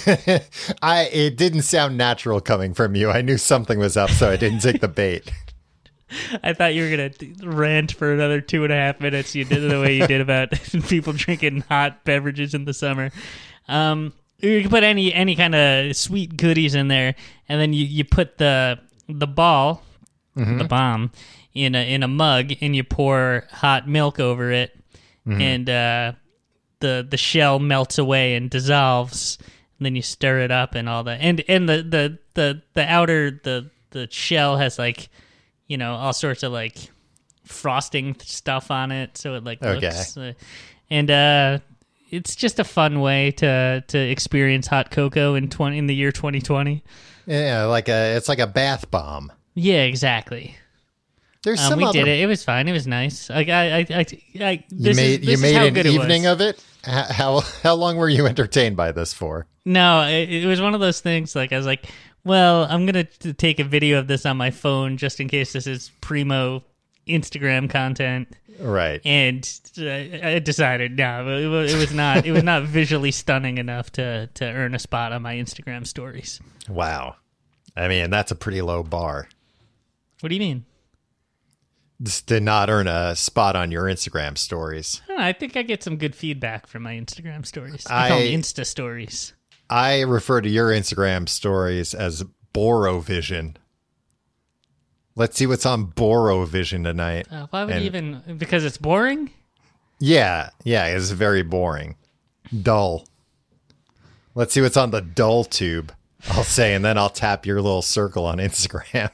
I it didn't sound natural coming from you. I knew something was up, so I didn't take the bait. I thought you were going to rant for another two and a half minutes. You did it the way you did about people drinking hot beverages in the summer. Um, you can put any any kind of sweet goodies in there, and then you, you put the the ball, mm-hmm. the bomb, in a in a mug, and you pour hot milk over it, mm-hmm. and uh, the the shell melts away and dissolves. and then you stir it up and all that. And and the the the, the outer the the shell has like, you know, all sorts of like frosting stuff on it, so it like Okay. looks uh, and uh it's just a fun way to to experience hot cocoa in twenty in the year twenty twenty. Yeah, like a it's like a bath bomb. Yeah, exactly. There's Um, some we other. did it. It was fine. It was nice. Like I, I, I, I You this made is, this you is made how an good it evening was. of it. How, how how long were you entertained by this for? No, it, it was one of those things. Like I was like, well, I'm gonna t- take a video of this on my phone just in case this is primo Instagram content. Right. And uh, I decided, no, it was, it was not. It was not visually stunning enough to to earn a spot on my Instagram stories. Wow. I mean, that's a pretty low bar. What do you mean? Just did not earn a spot on your Instagram stories. I, don't know, I think I get some good feedback from my Instagram stories. I call I- them Insta stories. I refer to your Instagram stories as Borovision. Let's see what's on Borovision tonight. Uh, why would And- you even? Because it's boring. Yeah, yeah, it's very boring. Dull. Let's see what's on the dull tube, I'll say, and then I'll tap your little circle on Instagram.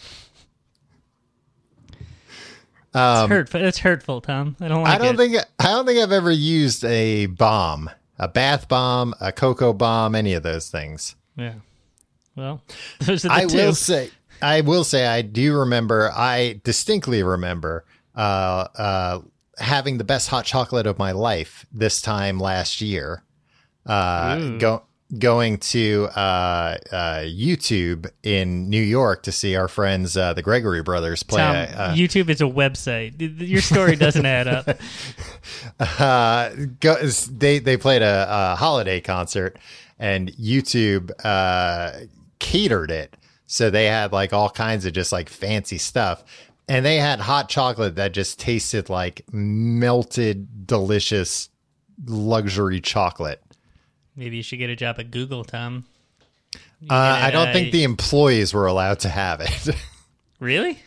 It's hurtful. It's hurtful, Tom. I don't like I don't it. think I don't think I've ever used a bomb, a bath bomb, a cocoa bomb, any of those things. Yeah. Well, those are the I two. will say, I will say, I do remember, I distinctly remember uh, uh, having the best hot chocolate of my life this time last year. Uh, go, going to uh, uh, YouTube in New York to see our friends, uh, the Gregory brothers, play. Tom, a, uh, YouTube is a website. Your story doesn't add up. uh, go, they they played a, a holiday concert, and YouTube uh, catered it. So they had like all kinds of just like fancy stuff. And they had hot chocolate that just tasted like melted, delicious luxury chocolate. Maybe you should get a job at Google, Tom. You Uh, get, I don't uh, think the employees were allowed to have it. Really?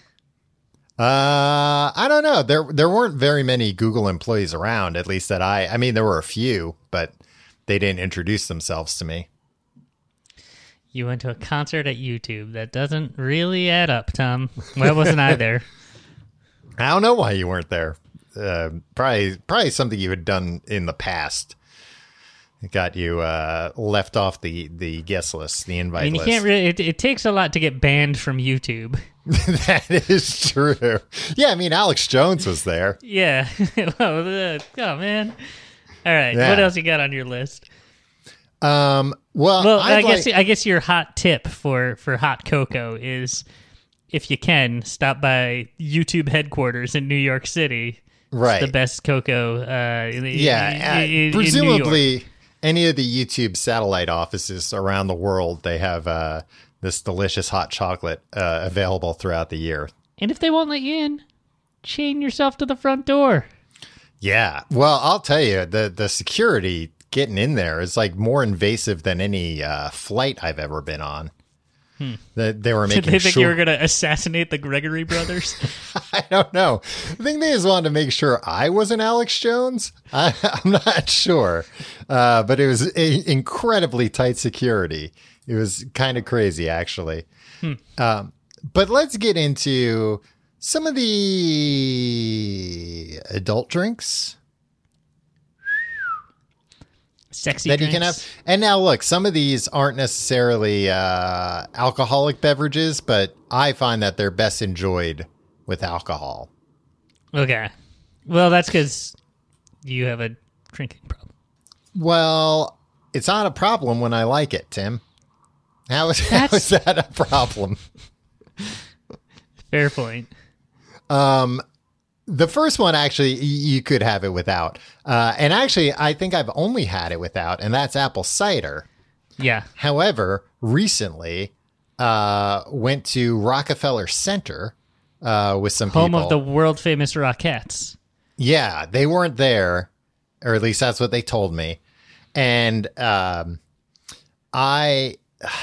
uh, I don't know. There there weren't very many Google employees around, at least that I, I mean, there were a few, but they didn't introduce themselves to me. You went to a concert at YouTube. That doesn't really add up, Tom. Why wasn't I there? I don't know why you weren't there. Uh, probably, probably something you had done in the past. It got you uh, left off the, the guest list, the invite I mean, you list. can't really. It, it takes a lot to get banned from YouTube. That is true. Yeah, I mean, Alex Jones was there. Yeah. well, uh, oh man. All right. Yeah. What else you got on your list? Um, well, Well, I'd I guess like- I guess your hot tip for for hot cocoa is, if you can, stop by YouTube headquarters in New York City. right. It's the best cocoa. Uh, in, Yeah, uh, in, in, in New York. presumably any of the YouTube satellite offices around the world, they have uh, this delicious hot chocolate uh, available throughout the year. And if they won't let you in, chain yourself to the front door. Yeah. Well, I'll tell you, the the security getting in there is like more invasive than any uh, flight I've ever been on. Hmm. They, they were Did making they think sure. you were going to assassinate the Gregory brothers? I don't know. I think they just wanted to make sure I wasn't Alex Jones. I, I'm not sure, uh, but it was a, incredibly tight security. It was kind of crazy, actually. Hmm. Um, but let's get into some of the adult drinks Sexy that drinks. you can have. And now, look, some of these aren't necessarily uh, alcoholic beverages, but I find that they're best enjoyed with alcohol. Okay. Well, that's because you have a drinking problem. Well, it's not a problem when I like it, Tim. How is, how is that a problem? Fair point. Um, the first one, actually, y- you could have it without. Uh, and actually, I think I've only had it without, and that's apple cider. Yeah. However, recently, uh, went to Rockefeller Center uh, with some Home people. of the world famous Rockettes. Yeah, they weren't there, or at least that's what they told me. And um, I,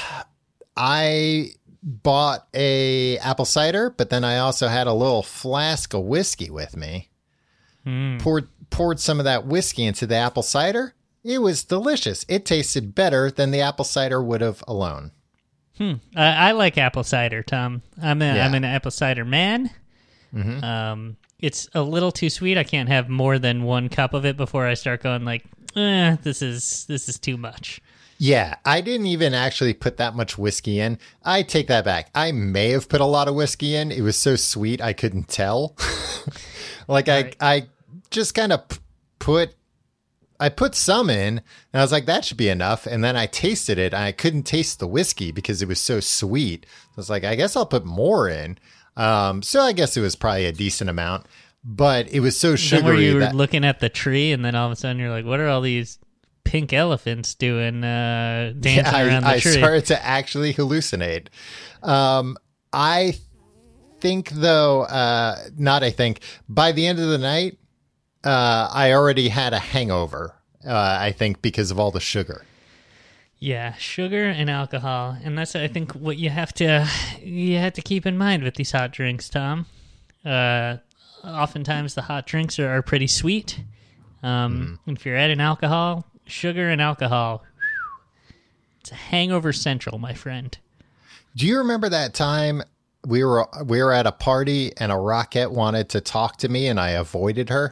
I bought a apple cider, but then I also had a little flask of whiskey with me. Mm. Poured poured some of that whiskey into the apple cider. It was delicious. It tasted better than the apple cider would have alone. Hmm. I, I like apple cider, Tom. I'm a, Yeah. I'm an apple cider man. Mm-hmm. Um, it's a little too sweet. I can't have more than one cup of it before I start going like, eh, this is this is too much. Yeah, I didn't even actually put that much whiskey in. I take that back. I may have put a lot of whiskey in. It was so sweet I couldn't tell. like Right. I I just kind of p- put I put some in, and I was like, that should be enough. And then I tasted it, and I couldn't taste the whiskey because it was so sweet. So I was like, I guess I'll put more in. Um, so I guess it was probably a decent amount, but it was so Then where sugary you were that looking at the tree, and then all of a sudden you're like, what are all these pink elephants doing uh, dancing I, around the I tree? started to actually hallucinate. Um, I think, though, uh, not I think, by the end of the night, uh, I already had a hangover, uh, I think, because of all the sugar. Yeah, sugar and alcohol, and that's I think what you have to you have to keep in mind with these hot drinks, Tom. Uh, oftentimes the hot drinks are, are pretty sweet. Um, Mm. If you're adding alcohol, sugar and alcohol, it's a hangover central, my friend. Do you remember that time we were we were at a party and a Rockette wanted to talk to me and I avoided her?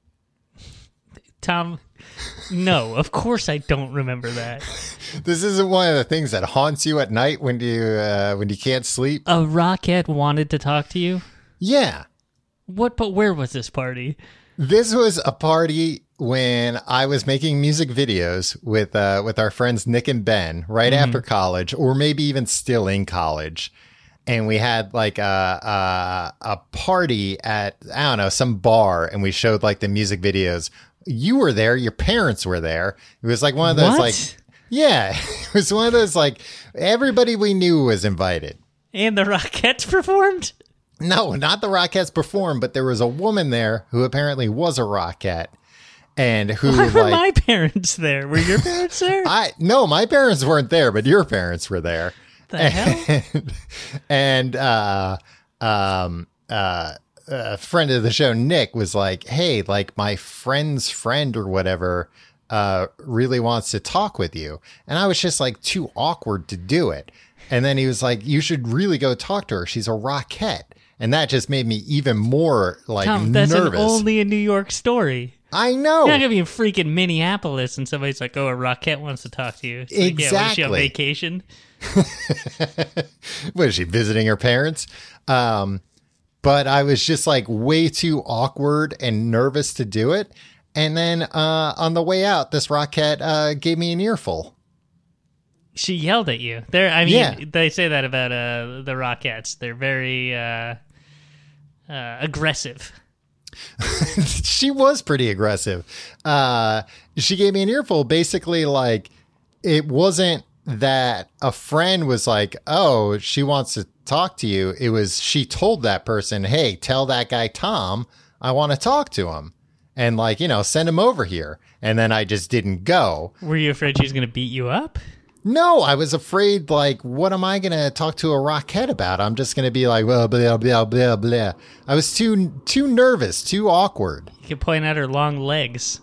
Tom, no, of course I don't remember that. This isn't one of the things that haunts you at night when you uh, when you can't sleep. A Rockette wanted to talk to you? Yeah. What? But where was this party? This was a party when I was making music videos with uh, with our friends Nick and Ben right after college, or maybe even still in college. And we had like a, a a party at, I don't know, some bar, and we showed like the music videos. You were there. Your parents were there. It was like one of those What? like, yeah, it was one of those like everybody we knew was invited. And the Rockettes performed? No, not the Rockettes performed, but there was a woman there who apparently was a Rockette, and who Why were like my parents there? Were your parents there? I no, my parents weren't there, but your parents were there. the hell? And, and uh, um, uh, a friend of the show, Nick, was like, "Hey, like my friend's friend or whatever, uh, really wants to talk with you," and I was just like too awkward to do it. And then he was like, "You should really go talk to her. She's a Rockette." And that just made me even more like Tom, that's nervous. an only a New York story. I know. You're not gonna be in freaking Minneapolis and somebody's like, "Oh, a Rockette wants to talk to you." It's like, yeah, what, is she on Exactly. vacation? What is she visiting her parents? Um, but I was just like way too awkward and nervous to do it. And then uh, on the way out, this Rockette uh, gave me an earful. She yelled at you. There, I mean, Yeah. they say that about uh, the Rockettes. They're very uh, uh, aggressive. She was pretty aggressive. Uh, she gave me an earful. Basically, like, it wasn't that a friend was like, "Oh, she wants to talk to you." It was she told that person, "Hey, tell that guy Tom I want to talk to him, and like, you know, send him over here." And then I just didn't go. Were you afraid she was gonna beat you up? No, I was afraid, like, what am I going to talk to a Rockette about? I'm just going to be like, well, blah, blah, blah, blah. I was too too nervous, too awkward. You could point out her long legs.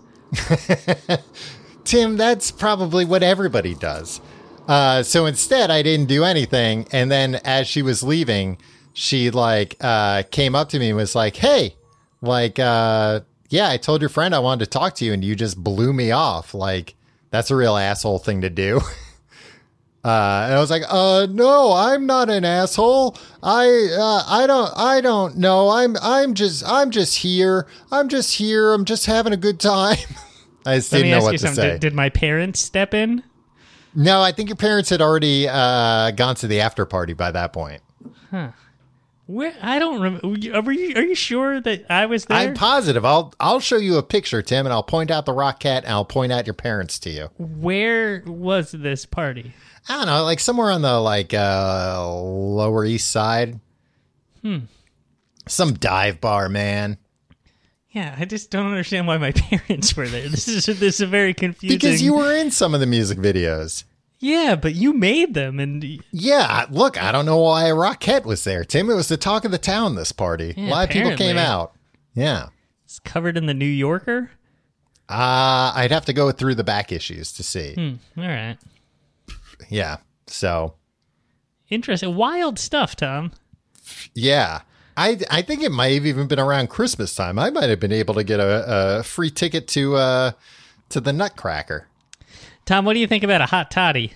Tim, that's probably what everybody does. Uh, so instead, I didn't do anything. And then as she was leaving, she, like, uh, came up to me and was like, "Hey, like, uh, yeah, I told your friend I wanted to talk to you, and you just blew me off. Like, that's a real asshole thing to do." Uh, and I was like, uh, no, I'm not an asshole. I, uh, I don't, I don't know. I'm, I'm just, I'm just here. I'm just here. I'm just having a good time. I just Let didn't me know ask what you to something. say. Did, did my parents step in? No, I think your parents had already, uh, gone to the after party by that point. Where I don't remember. Are you, are you sure that I was there? I'm positive. I'll, I'll show you a picture, Tim, and I'll point out the Rockette and I'll point out your parents to you. Where was this party? I don't know, like somewhere on the like uh Lower East Side. Hmm. Some dive bar, man. Yeah, I just don't understand why my parents were there. This is this is very confusing. Because you were in some of the music videos. Yeah, but you made them, and Yeah, look, I don't know why a Rockette was there, Tim. It was the talk of the town, this party. Yeah, a lot of people came apparently. out. Yeah. it's covered in the New Yorker. Uh, I'd have to go through the back issues to see. Hmm, all right. Yeah. So. Interesting. Wild stuff, Tom. Yeah. I I think it might have even been around Christmas time. I might have been able to get a, a free ticket to uh to the Nutcracker. Tom, what do you think about a hot toddy?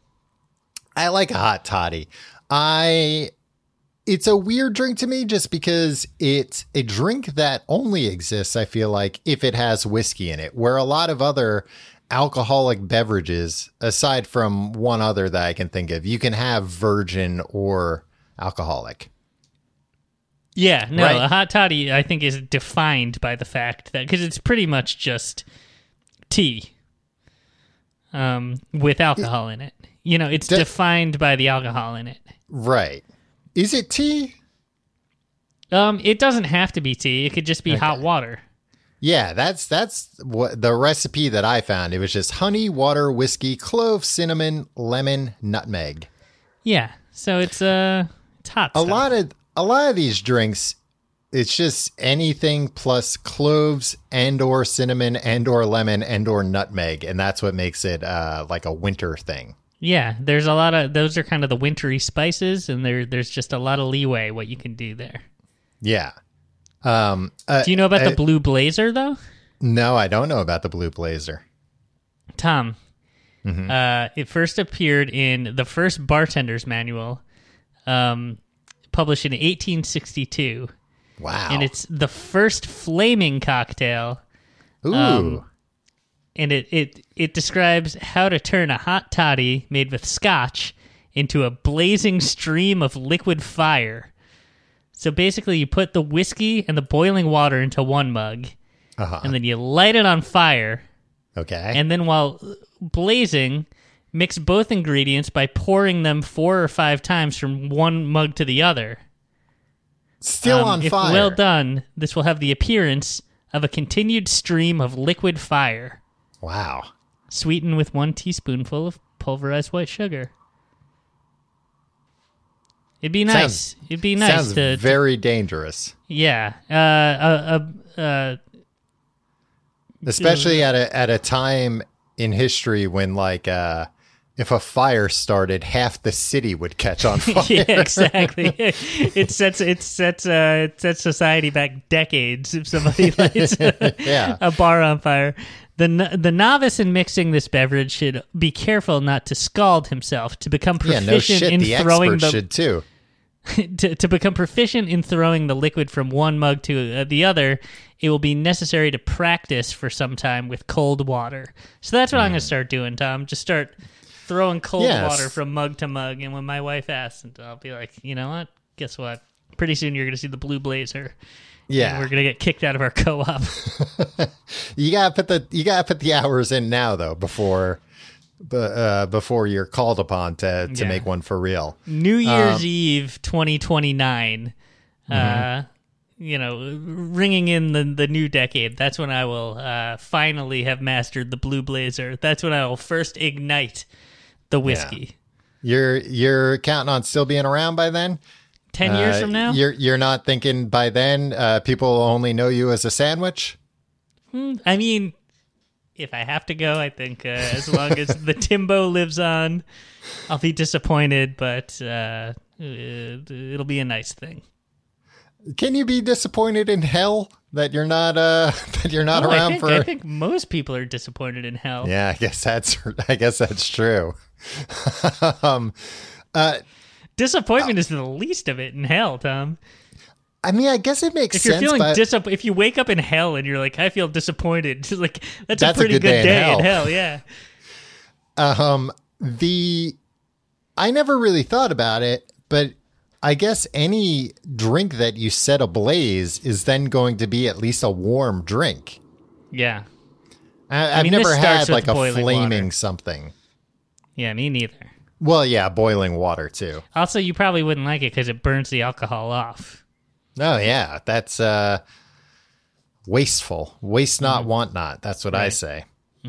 I like a hot toddy. I it's a weird drink to me just because it's a drink that only exists, I feel like, if it has whiskey in it, where a lot of other alcoholic beverages, aside from one other that I can think of, you can have virgin or alcoholic. Yeah, no, Right. a hot toddy, I think, is defined by the fact that, because it's pretty much just tea um, with alcohol in it. You know, it's De- defined by the alcohol in it. Right. Is it tea? Um, it doesn't have to be tea. It could just be Okay. hot water. Yeah, that's that's what the recipe that I found. It was just honey, water, whiskey, clove, cinnamon, lemon, nutmeg. Yeah, so it's uh, it's hot A stuff. lot of a lot of these drinks, it's just anything plus cloves and or cinnamon and or lemon and or nutmeg, and that's what makes it uh, like a winter thing. Yeah, there's a lot of, those are kind of the wintry spices, and there there's just a lot of leeway what you can do there. Yeah. Um, uh, Do you know about the uh, Blue Blazer, though? No, I don't know about the Blue Blazer. Tom, Mm-hmm. uh, it first appeared in the first bartender's manual, um, published in eighteen sixty-two, Wow. and it's the first flaming cocktail, Ooh. um, and it, it, it describes how to turn a hot toddy made with scotch into a blazing stream of liquid fire. So basically, you put the whiskey and the boiling water into one mug, uh-huh. and then you light it on fire, Okay. and then while blazing, mix both ingredients by pouring them four or five times from one mug to the other. Still Um, on if fire. well done, this will have the appearance of a continued stream of liquid fire, Wow. sweetened with one teaspoonful of pulverized white sugar. It'd be nice. Sounds- It'd be nice Sounds to, to very dangerous, yeah. Uh, uh, uh, uh, especially at a at a time in history when, like, uh, if a fire started, half the city would catch on fire. yeah, exactly. it sets it sets uh, it sets society back decades if somebody lights a, Yeah. a bar on fire. The no- the novice in mixing this beverage should be careful not to scald himself. To become Yeah, proficient no shit. in The throwing experts the should too. to, to become proficient in throwing the liquid from one mug to uh, the other, it will be necessary to practice for some time with cold water. So that's what I'm going to start doing, Tom. Just start throwing cold Yes. water from mug to mug. And when my wife asks, I'll be like, you know what? Guess what? Pretty soon you're going to see the Blue Blazer. Yeah. And we're going to get kicked out of our co-op. You gotta put the you gotta put the hours in now though before, bu- uh, before you're called upon to to Yeah. make one for real. New Year's Um, Eve twenty twenty-nine. Uh, you know, ringing in the, the new decade. That's when I will uh, finally have mastered the Blue Blazer. That's when I will first ignite the whiskey. You're you're counting on still being around by then. Ten years Uh, from now? you're you're not thinking by then uh, people will only know you as a sandwich. I mean, if I have to go, I think uh, as long as the Timbo lives on, I'll be disappointed, but uh, it, it'll be a nice thing. Can you be disappointed in hell that you're not uh that you're not Oh, I around think, for? I think most people are disappointed in hell. Yeah, I guess that's I guess that's true. um, uh, Disappointment is the least of it in hell, Tom. I mean, I guess it makes If you're sense. feeling but disapp- if you wake up in hell and you're like, I feel disappointed, like that's, That's a a pretty good good, day in day, hell. in hell. Yeah. um, the I never really thought about it, but I guess any drink that you set ablaze is then going to be at least a warm drink. Yeah. I, I've mean, never this starts had with like a boiling flaming water. something. Yeah, me neither. Well, yeah, boiling water too. Also, you probably wouldn't like it because it burns the alcohol off. Oh yeah, that's uh, wasteful. Waste not, want not. That's what I Right. say.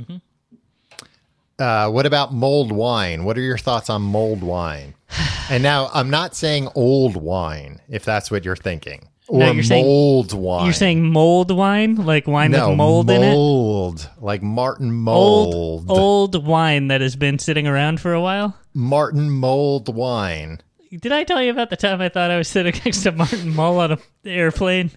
Uh, what about mulled wine? What are your thoughts on mulled wine? And now I'm not saying old wine, if that's what you're thinking. Or No, you're saying- mold wine. You're saying mold wine, like wine no, with mold, in it. mold, like Martin Mold. Old old wine that has been sitting around for a while. Martin Mold wine. Did I tell you about the time I thought I was sitting next to Martin Mull on an airplane?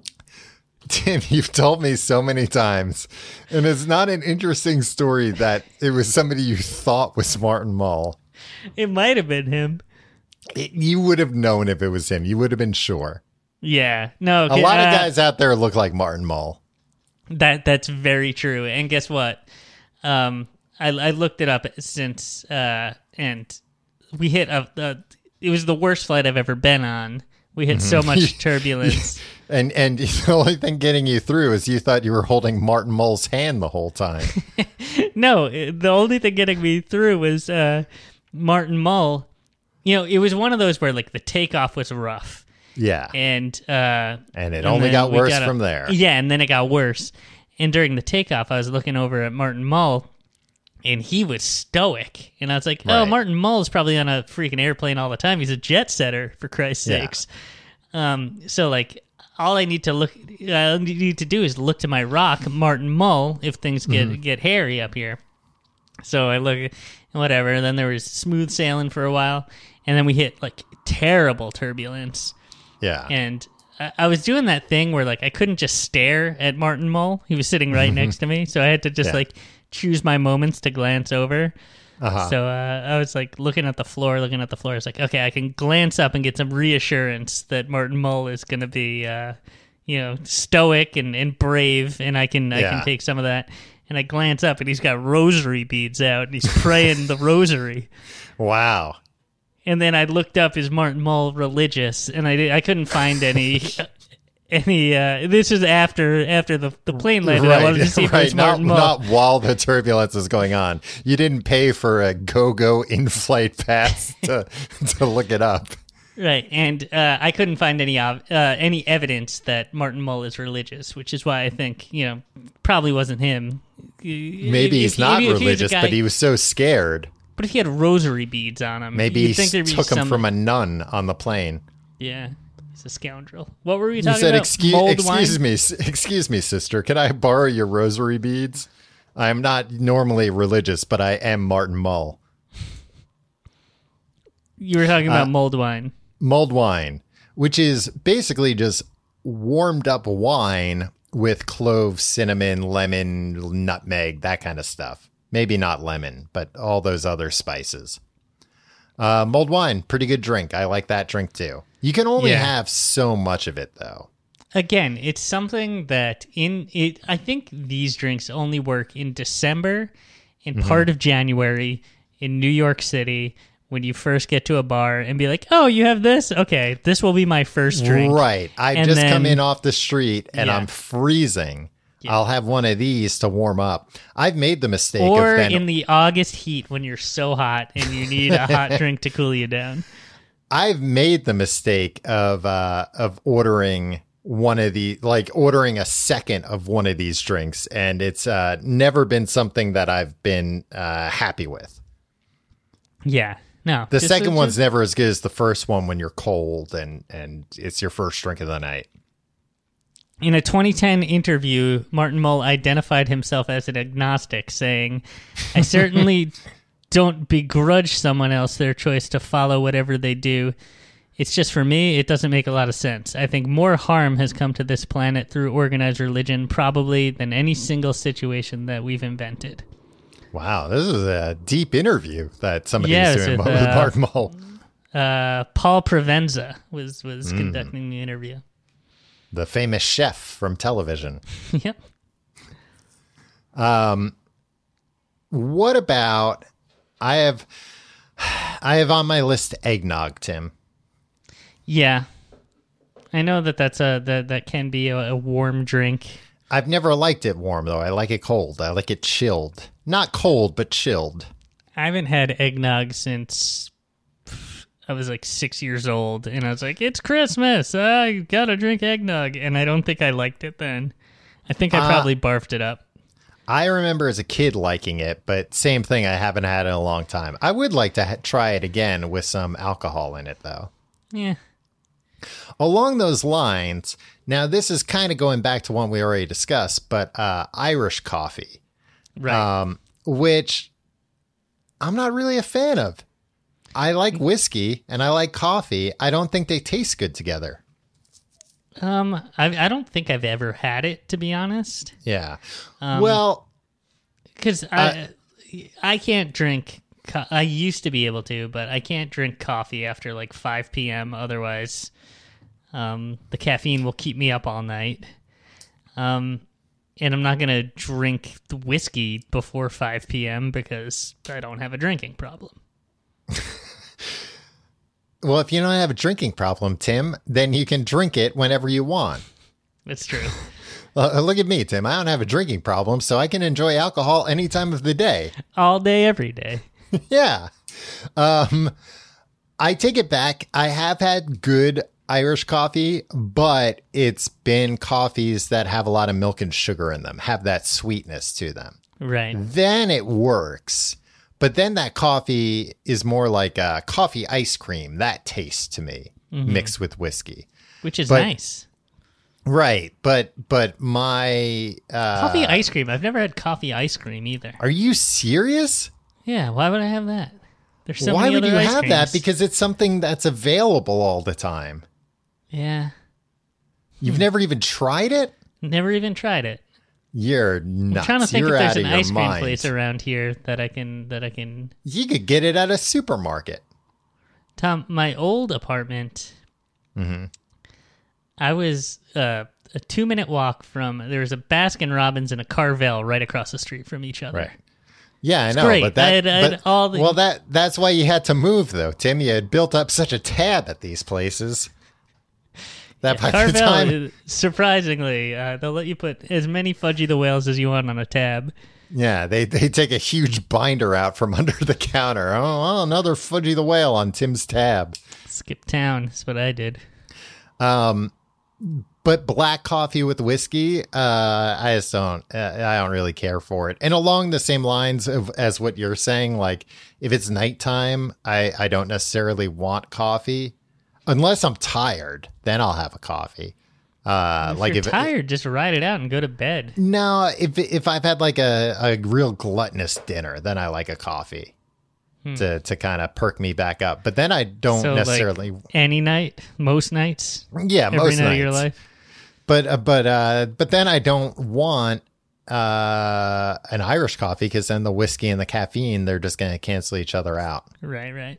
Tim, you've told me so many times, and it's not an interesting story that it was somebody you thought was Martin Mull. It might have been him. It, you would have known if it was him. You would have been sure. Yeah, no. A lot uh, of guys out there look like Martin Mull. That that's very true. And guess what? Um, I I looked it up since, uh, and we hit a, a. It was the worst flight I've ever been on. We hit so much turbulence. And and the only thing getting you through is you thought you were holding Martin Mull's hand the whole time. No, it- the only thing getting me through was uh, Martin Mull. You know, it was one of those where like the takeoff was rough, Yeah. and uh, And it and only then got we worse got a- from there. Yeah, and then it got worse. And during the takeoff, I was looking over at Martin Mull, and he was stoic. And I was like, oh, Right. Martin Mull is probably on a freaking airplane all the time. He's a jet setter, for Christ's Yeah. sakes. Um, so like, all I need to look, all I need to do is look to my rock, Martin Mull, if things get Mm-hmm. get hairy up here. So I look, whatever. And then there was smooth sailing for a while, and then we hit like terrible turbulence. Yeah. And I, I was doing that thing where like I couldn't just stare at Martin Mull. He was sitting right next to me, so I had to just Yeah. like choose my moments to glance over. Uh-huh. So uh, I was like looking at the floor, looking at the floor. I was like, okay, I can glance up and get some reassurance that Martin Mull is going to be, uh, you know, stoic and, and brave, and I can I Yeah. can take some of that. And I glance up, and he's got rosary beads out, and he's praying the rosary. Wow. And then I looked up, is Martin Mull religious? And I did, I couldn't find any any. Uh, this is after after the the plane landed. I wanted to see if it right. was Not, Martin Mull. not while the turbulence is going on. You didn't pay for a go-go in-flight pass to to look it up. Right, and uh, I couldn't find any uh, any evidence that Martin Mull is religious, which is why I think, you know, probably wasn't him. Maybe If- he's if- not if he was a religious, guy- but he was so scared. But if he had rosary beads on him, Maybe you'd he think there'd be took him some, from a nun on the plane. Yeah, he's a scoundrel. What were we He talking said, about? excuse, Mold excuse wine? me, s- excuse me, sister, can I borrow your rosary beads? I'm not normally religious, but I am Martin Mull. You were talking about Uh, mold wine. Mulled wine, which is basically just warmed up wine with clove, cinnamon, lemon, nutmeg, that kind of stuff. Maybe not lemon, but all those other spices. Uh, mulled wine, pretty good drink. I like that drink too. You can only Yeah. have so much of it though. Again, it's something that in it. I think these drinks only work in December, in Mm-hmm. part of January, in New York City, when you first get to a bar and be like, "Oh, you have this? Okay, this will be my first drink." Right. I And just come then- in off the street and Yeah. I'm freezing. I'll have one of these to warm up. I've made the mistake Or of then in the August heat when you're so hot and you need a hot drink to cool you down. I've made the mistake of uh, of ordering one of the like ordering a second of one of these drinks, and it's uh, never been something that I've been uh, happy with. Yeah, no. The just- second just- one's never as good as the first one when you're cold and and it's your first drink of the night. In a twenty ten interview, Martin Mull identified himself as an agnostic, saying, I certainly don't begrudge someone else their choice to follow whatever they do. It's just for me, it doesn't make a lot of sense. I think more harm has come to this planet through organized religion, probably, than any single situation that we've invented. Wow, this is a deep interview that somebody's Yes, doing with, with uh, Martin Mull. Uh, Paul Provenza was, was Mm. conducting the interview. The famous chef from television. Yep. What about I have I have on my list eggnog, Tim. Yeah. I know that that's a that, that can be a, a warm drink. I've never liked it warm though. I like it cold. I like it chilled. Not cold, but chilled. I haven't had eggnog since I was like six years old, and I was like, "It's Christmas, I gotta drink eggnog," and I don't think I liked it then. I think I Uh, probably barfed it up. I remember as a kid liking it, but same thing. I haven't had it in a long time. I would like to ha- try it again with some alcohol in it though. Yeah, Along those lines, now this is kind of going back to one we already discussed, but uh, Irish coffee, Right. um, which I'm not really a fan of. I like whiskey and I like coffee. I don't think they taste good together. Um, I, I don't think I've ever had it, to be honest. Yeah. Um, well, Because I, I can't drink. Co- I used to be able to, but I can't drink coffee after like five p.m. Otherwise, um, the caffeine will keep me up all night. Um, and I'm not gonna drink the whiskey before five p.m. because I don't have a drinking problem. well, if you don't have a drinking problem, Tim, then you can drink it whenever you want. That's true. Uh, look at me, Tim. I don't have a drinking problem, so I can enjoy alcohol any time of the day. All day, every day. Yeah. Um, I take it back. I have had good Irish coffee, but it's been coffees that have a lot of milk and sugar in them, have that sweetness to them. Right. Then it works. But then that coffee is more like a coffee ice cream. That tastes to me, Mm-hmm. mixed with whiskey. Which is But- nice. Right. But but my uh, Coffee ice cream. I've never had coffee ice cream either. Are you serious? Yeah, why would I have that? There's so Why many would other you ice have creams. that? Because it's something that's available all the time. Yeah, You've never even tried it? never even tried it. You're nuts. I'm trying to think You're if there's out an of your ice cream mind. place around here that I can that I can. You could get it at a supermarket. Tom, my old apartment. Mm-hmm. I was uh, a two minute walk from. There was a Baskin Robbins and a Carvel right across the street from each other. Right. Yeah, I It's know. great. But that, I had- I had but- all the- well, that that's why you had to move, though, Tim. You had built up such a tab at these places. That by the Carvel, time, is- surprisingly, uh, they'll let you put as many Fudgy the Whales as you want on a tab. yeah, they they take a huge binder out from under the counter. Oh, well, another Fudgy the Whale on Tim's tab. Skip town is what I did. Um, but black coffee with whiskey, uh, I just don't, uh, I don't really care for it. And along the same lines of as what you're saying, like if it's nighttime, I, I don't necessarily want coffee unless I'm tired. Then I'll have a coffee. Uh, If like you're if tired, just ride it out and go to bed. no, if if I've had like a, a real gluttonous dinner, then I like a coffee to to kind of perk me back up. But then I don't So, like, necessarily. Any night, most nights, yeah, every most night nights. of your life. But uh, but uh, but then I don't want uh, an Irish coffee because then the whiskey and the caffeine, they're just going to cancel each other out. Right, right.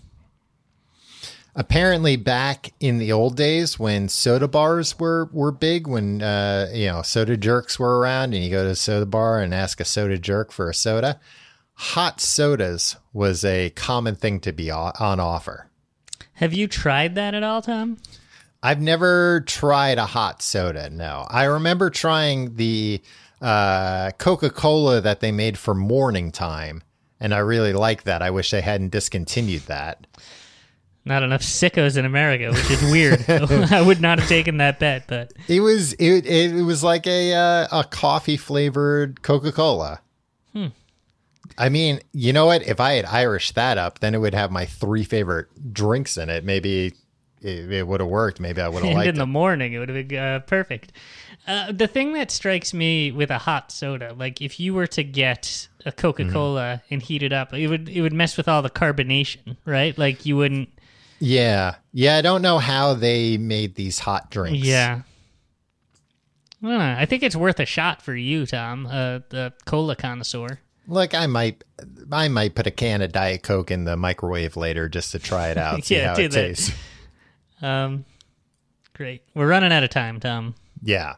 Apparently, back in the old days when soda bars were were big, when uh, you know soda jerks were around, and you go to a soda bar and ask a soda jerk for a soda, hot sodas was a common thing to be o- on offer. Have you tried that at all, Tom? I've never tried a hot soda. No, I remember trying the uh, Coca-Cola that they made for morning time, and I really liked that. I wish they hadn't discontinued that. Not enough sickos in America, which is weird. I would not have taken that bet, but It was it it was like a uh, a coffee flavored Coca-Cola. Hmm. I mean, you know what? If I had Irish that up, then it would have my three favorite drinks in it. Maybe it, it would have worked. Maybe I would have and liked in the it. morning it would have been uh, perfect. Uh, the thing that strikes me with a hot soda, like if you were to get a Coca-Cola Mm-hmm. and heat it up, it would it would mess with all the carbonation, right? Like you wouldn't. Yeah, yeah. I don't know how they made these hot drinks. Yeah. I don't know. I think it's worth a shot for you, Tom, uh, the cola connoisseur. Look, I might, I might put a can of Diet Coke in the microwave later just to try it out, see Yeah, how do it that. tastes. Um, great. We're running out of time, Tom. Yeah.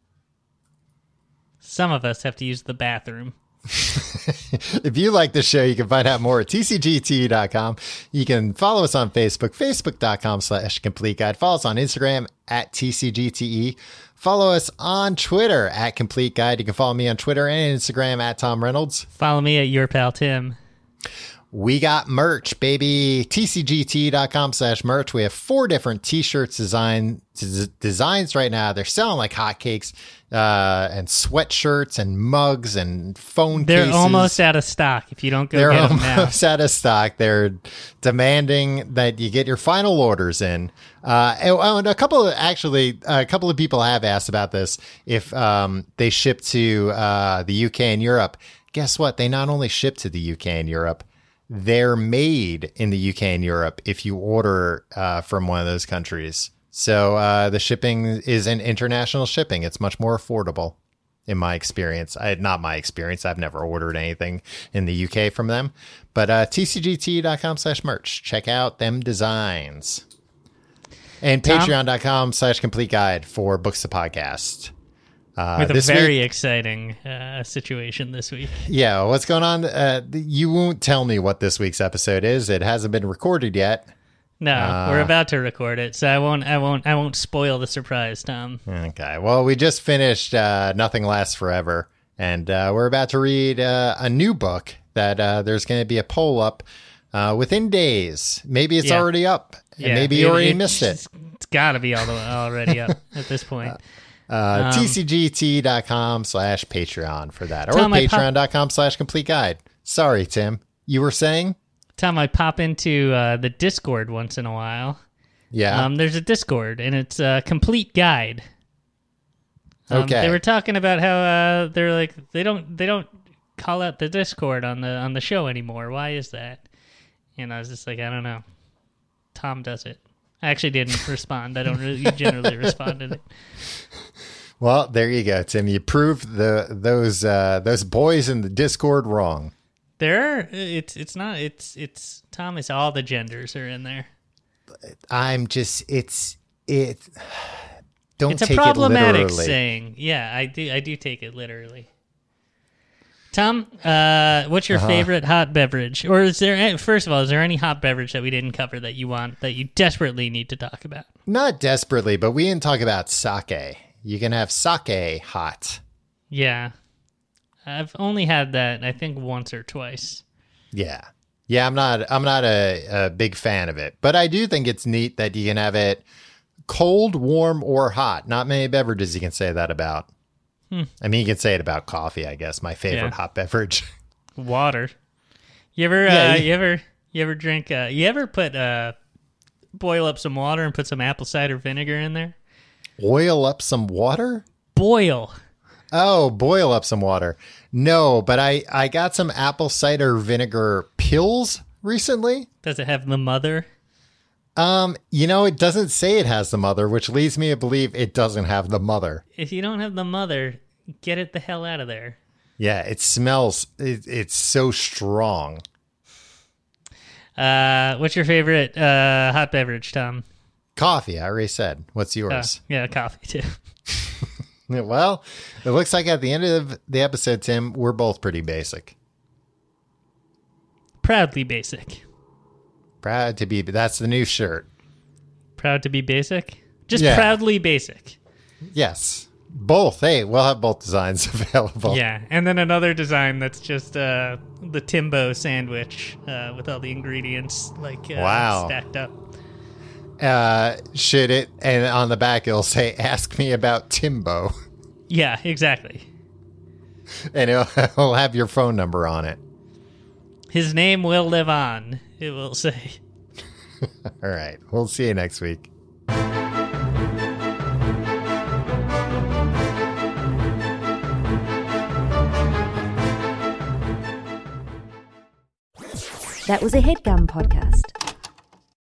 Some of us have to use the bathroom. If you like the show, you can find out more at T C G T E dot com. You can follow us on Facebook, facebook.com slash complete guide. Follow us on Instagram at T C G T E. Follow us on Twitter at Complete Guide. You can follow me on Twitter and Instagram at Tom Reynolds. Follow me at Your Pal Tim. we got merch, baby. tcgt.com slash merch. We have four different t-shirts design, d- designs right now. They're selling like hotcakes, uh, and sweatshirts and mugs and phone They're cases. almost out of stock if you don't go They're get them now. almost out of stock. They're demanding that you get your final orders in. Uh, and, and a couple of, actually, a couple of people have asked about this. If um, they ship to uh, the U K and Europe, guess what? They not only ship to the U K and Europe, they're made in the U K and Europe if you order uh, from one of those countries. So uh, the shipping is an international shipping. It's much more affordable, in my experience. I, not my experience. I've never ordered anything in the U K from them. But uh, tcgt.com slash merch. Check out them designs. And Tom? patreon.com slash complete guide for Books to Podcast. Uh, With a this very week, exciting uh, situation this week. yeah, what's going on? Uh, you won't tell me what this week's episode is. It hasn't been recorded yet. No, Uh, we're about to record it, so I won't, I won't, I won't spoil the surprise, Tom. Okay. Well, we just finished uh, Nothing Lasts Forever, and uh, we're about to read uh, a new book that uh, there's going to be a poll up uh, within days. Maybe it's Yeah. already up, and Yeah, maybe you it- already it- missed it. It's got to be all the, already up at this point. Uh, Um, tcgt.com slash Patreon for that, or Tom, I pop- patreon.com slash complete guide. Sorry, Tim. You were saying? Tom, I pop into uh, the Discord once in a while. Yeah. Um, there's a Discord, and it's a complete guide. Um, Okay. They were talking about how uh, they're like they don't they don't call out the Discord on the on the show anymore. Why is that? And I was just like, I don't know. Tom does it. I actually didn't respond. I don't really generally respond to it. Well, there you go, Tim. You proved the those uh, those boys in the Discord wrong. There are it's it's not it's it's Tom. It's all the genders are in there. I'm just it's it. Don't It's a take problematic it literally. saying. Yeah, I do. I do take it literally. Tom, uh, what's Uh-huh. your favorite hot beverage? Or is there? Any, first of all, is there any hot beverage that we didn't cover that you want that you desperately need to talk about? Not desperately, but we didn't talk about sake. You can have sake hot. Yeah, I've only had that I think once or twice. Yeah. Yeah, I'm not I'm not a, a big fan of it, but I do think it's neat that you can have it cold, warm, or hot. Not many beverages you can say that about. Hmm. I mean, you can say it about coffee, I guess, my favorite Yeah. hot beverage. Water. You ever? Yeah, uh, you- you ever? You ever drink? Uh, you ever put uh, boil up some water and put some apple cider vinegar in there? Oil up some water? Boil. Oh, boil up some water. No, but I, I got some apple cider vinegar pills recently. Does it have the mother? Um, you know, it doesn't say it has the mother, which leads me to believe it doesn't have the mother. If you don't have the mother, get it the hell out of there. Yeah, it smells, it, it's so strong. Uh, what's your favorite uh, hot beverage, Tom? Coffee, I already said. What's Uh, yours? yeah, coffee too. Well, it looks like at the end of the episode, Tim, we're both pretty basic. Proudly basic. Proud to be, that's the new shirt. Proud to be basic? Just Yeah. proudly basic. Yes, both. Hey, we'll have both designs available. Yeah, and then another design that's just uh, the Timbo sandwich uh, with all the ingredients like uh, Wow. stacked up. Uh, should it, and on the back it'll say, ask me about Timbo. Yeah, exactly. And it'll, it'll have your phone number on it. His name will live on, it will say. All right. We'll see you next week. That was a HeadGum podcast.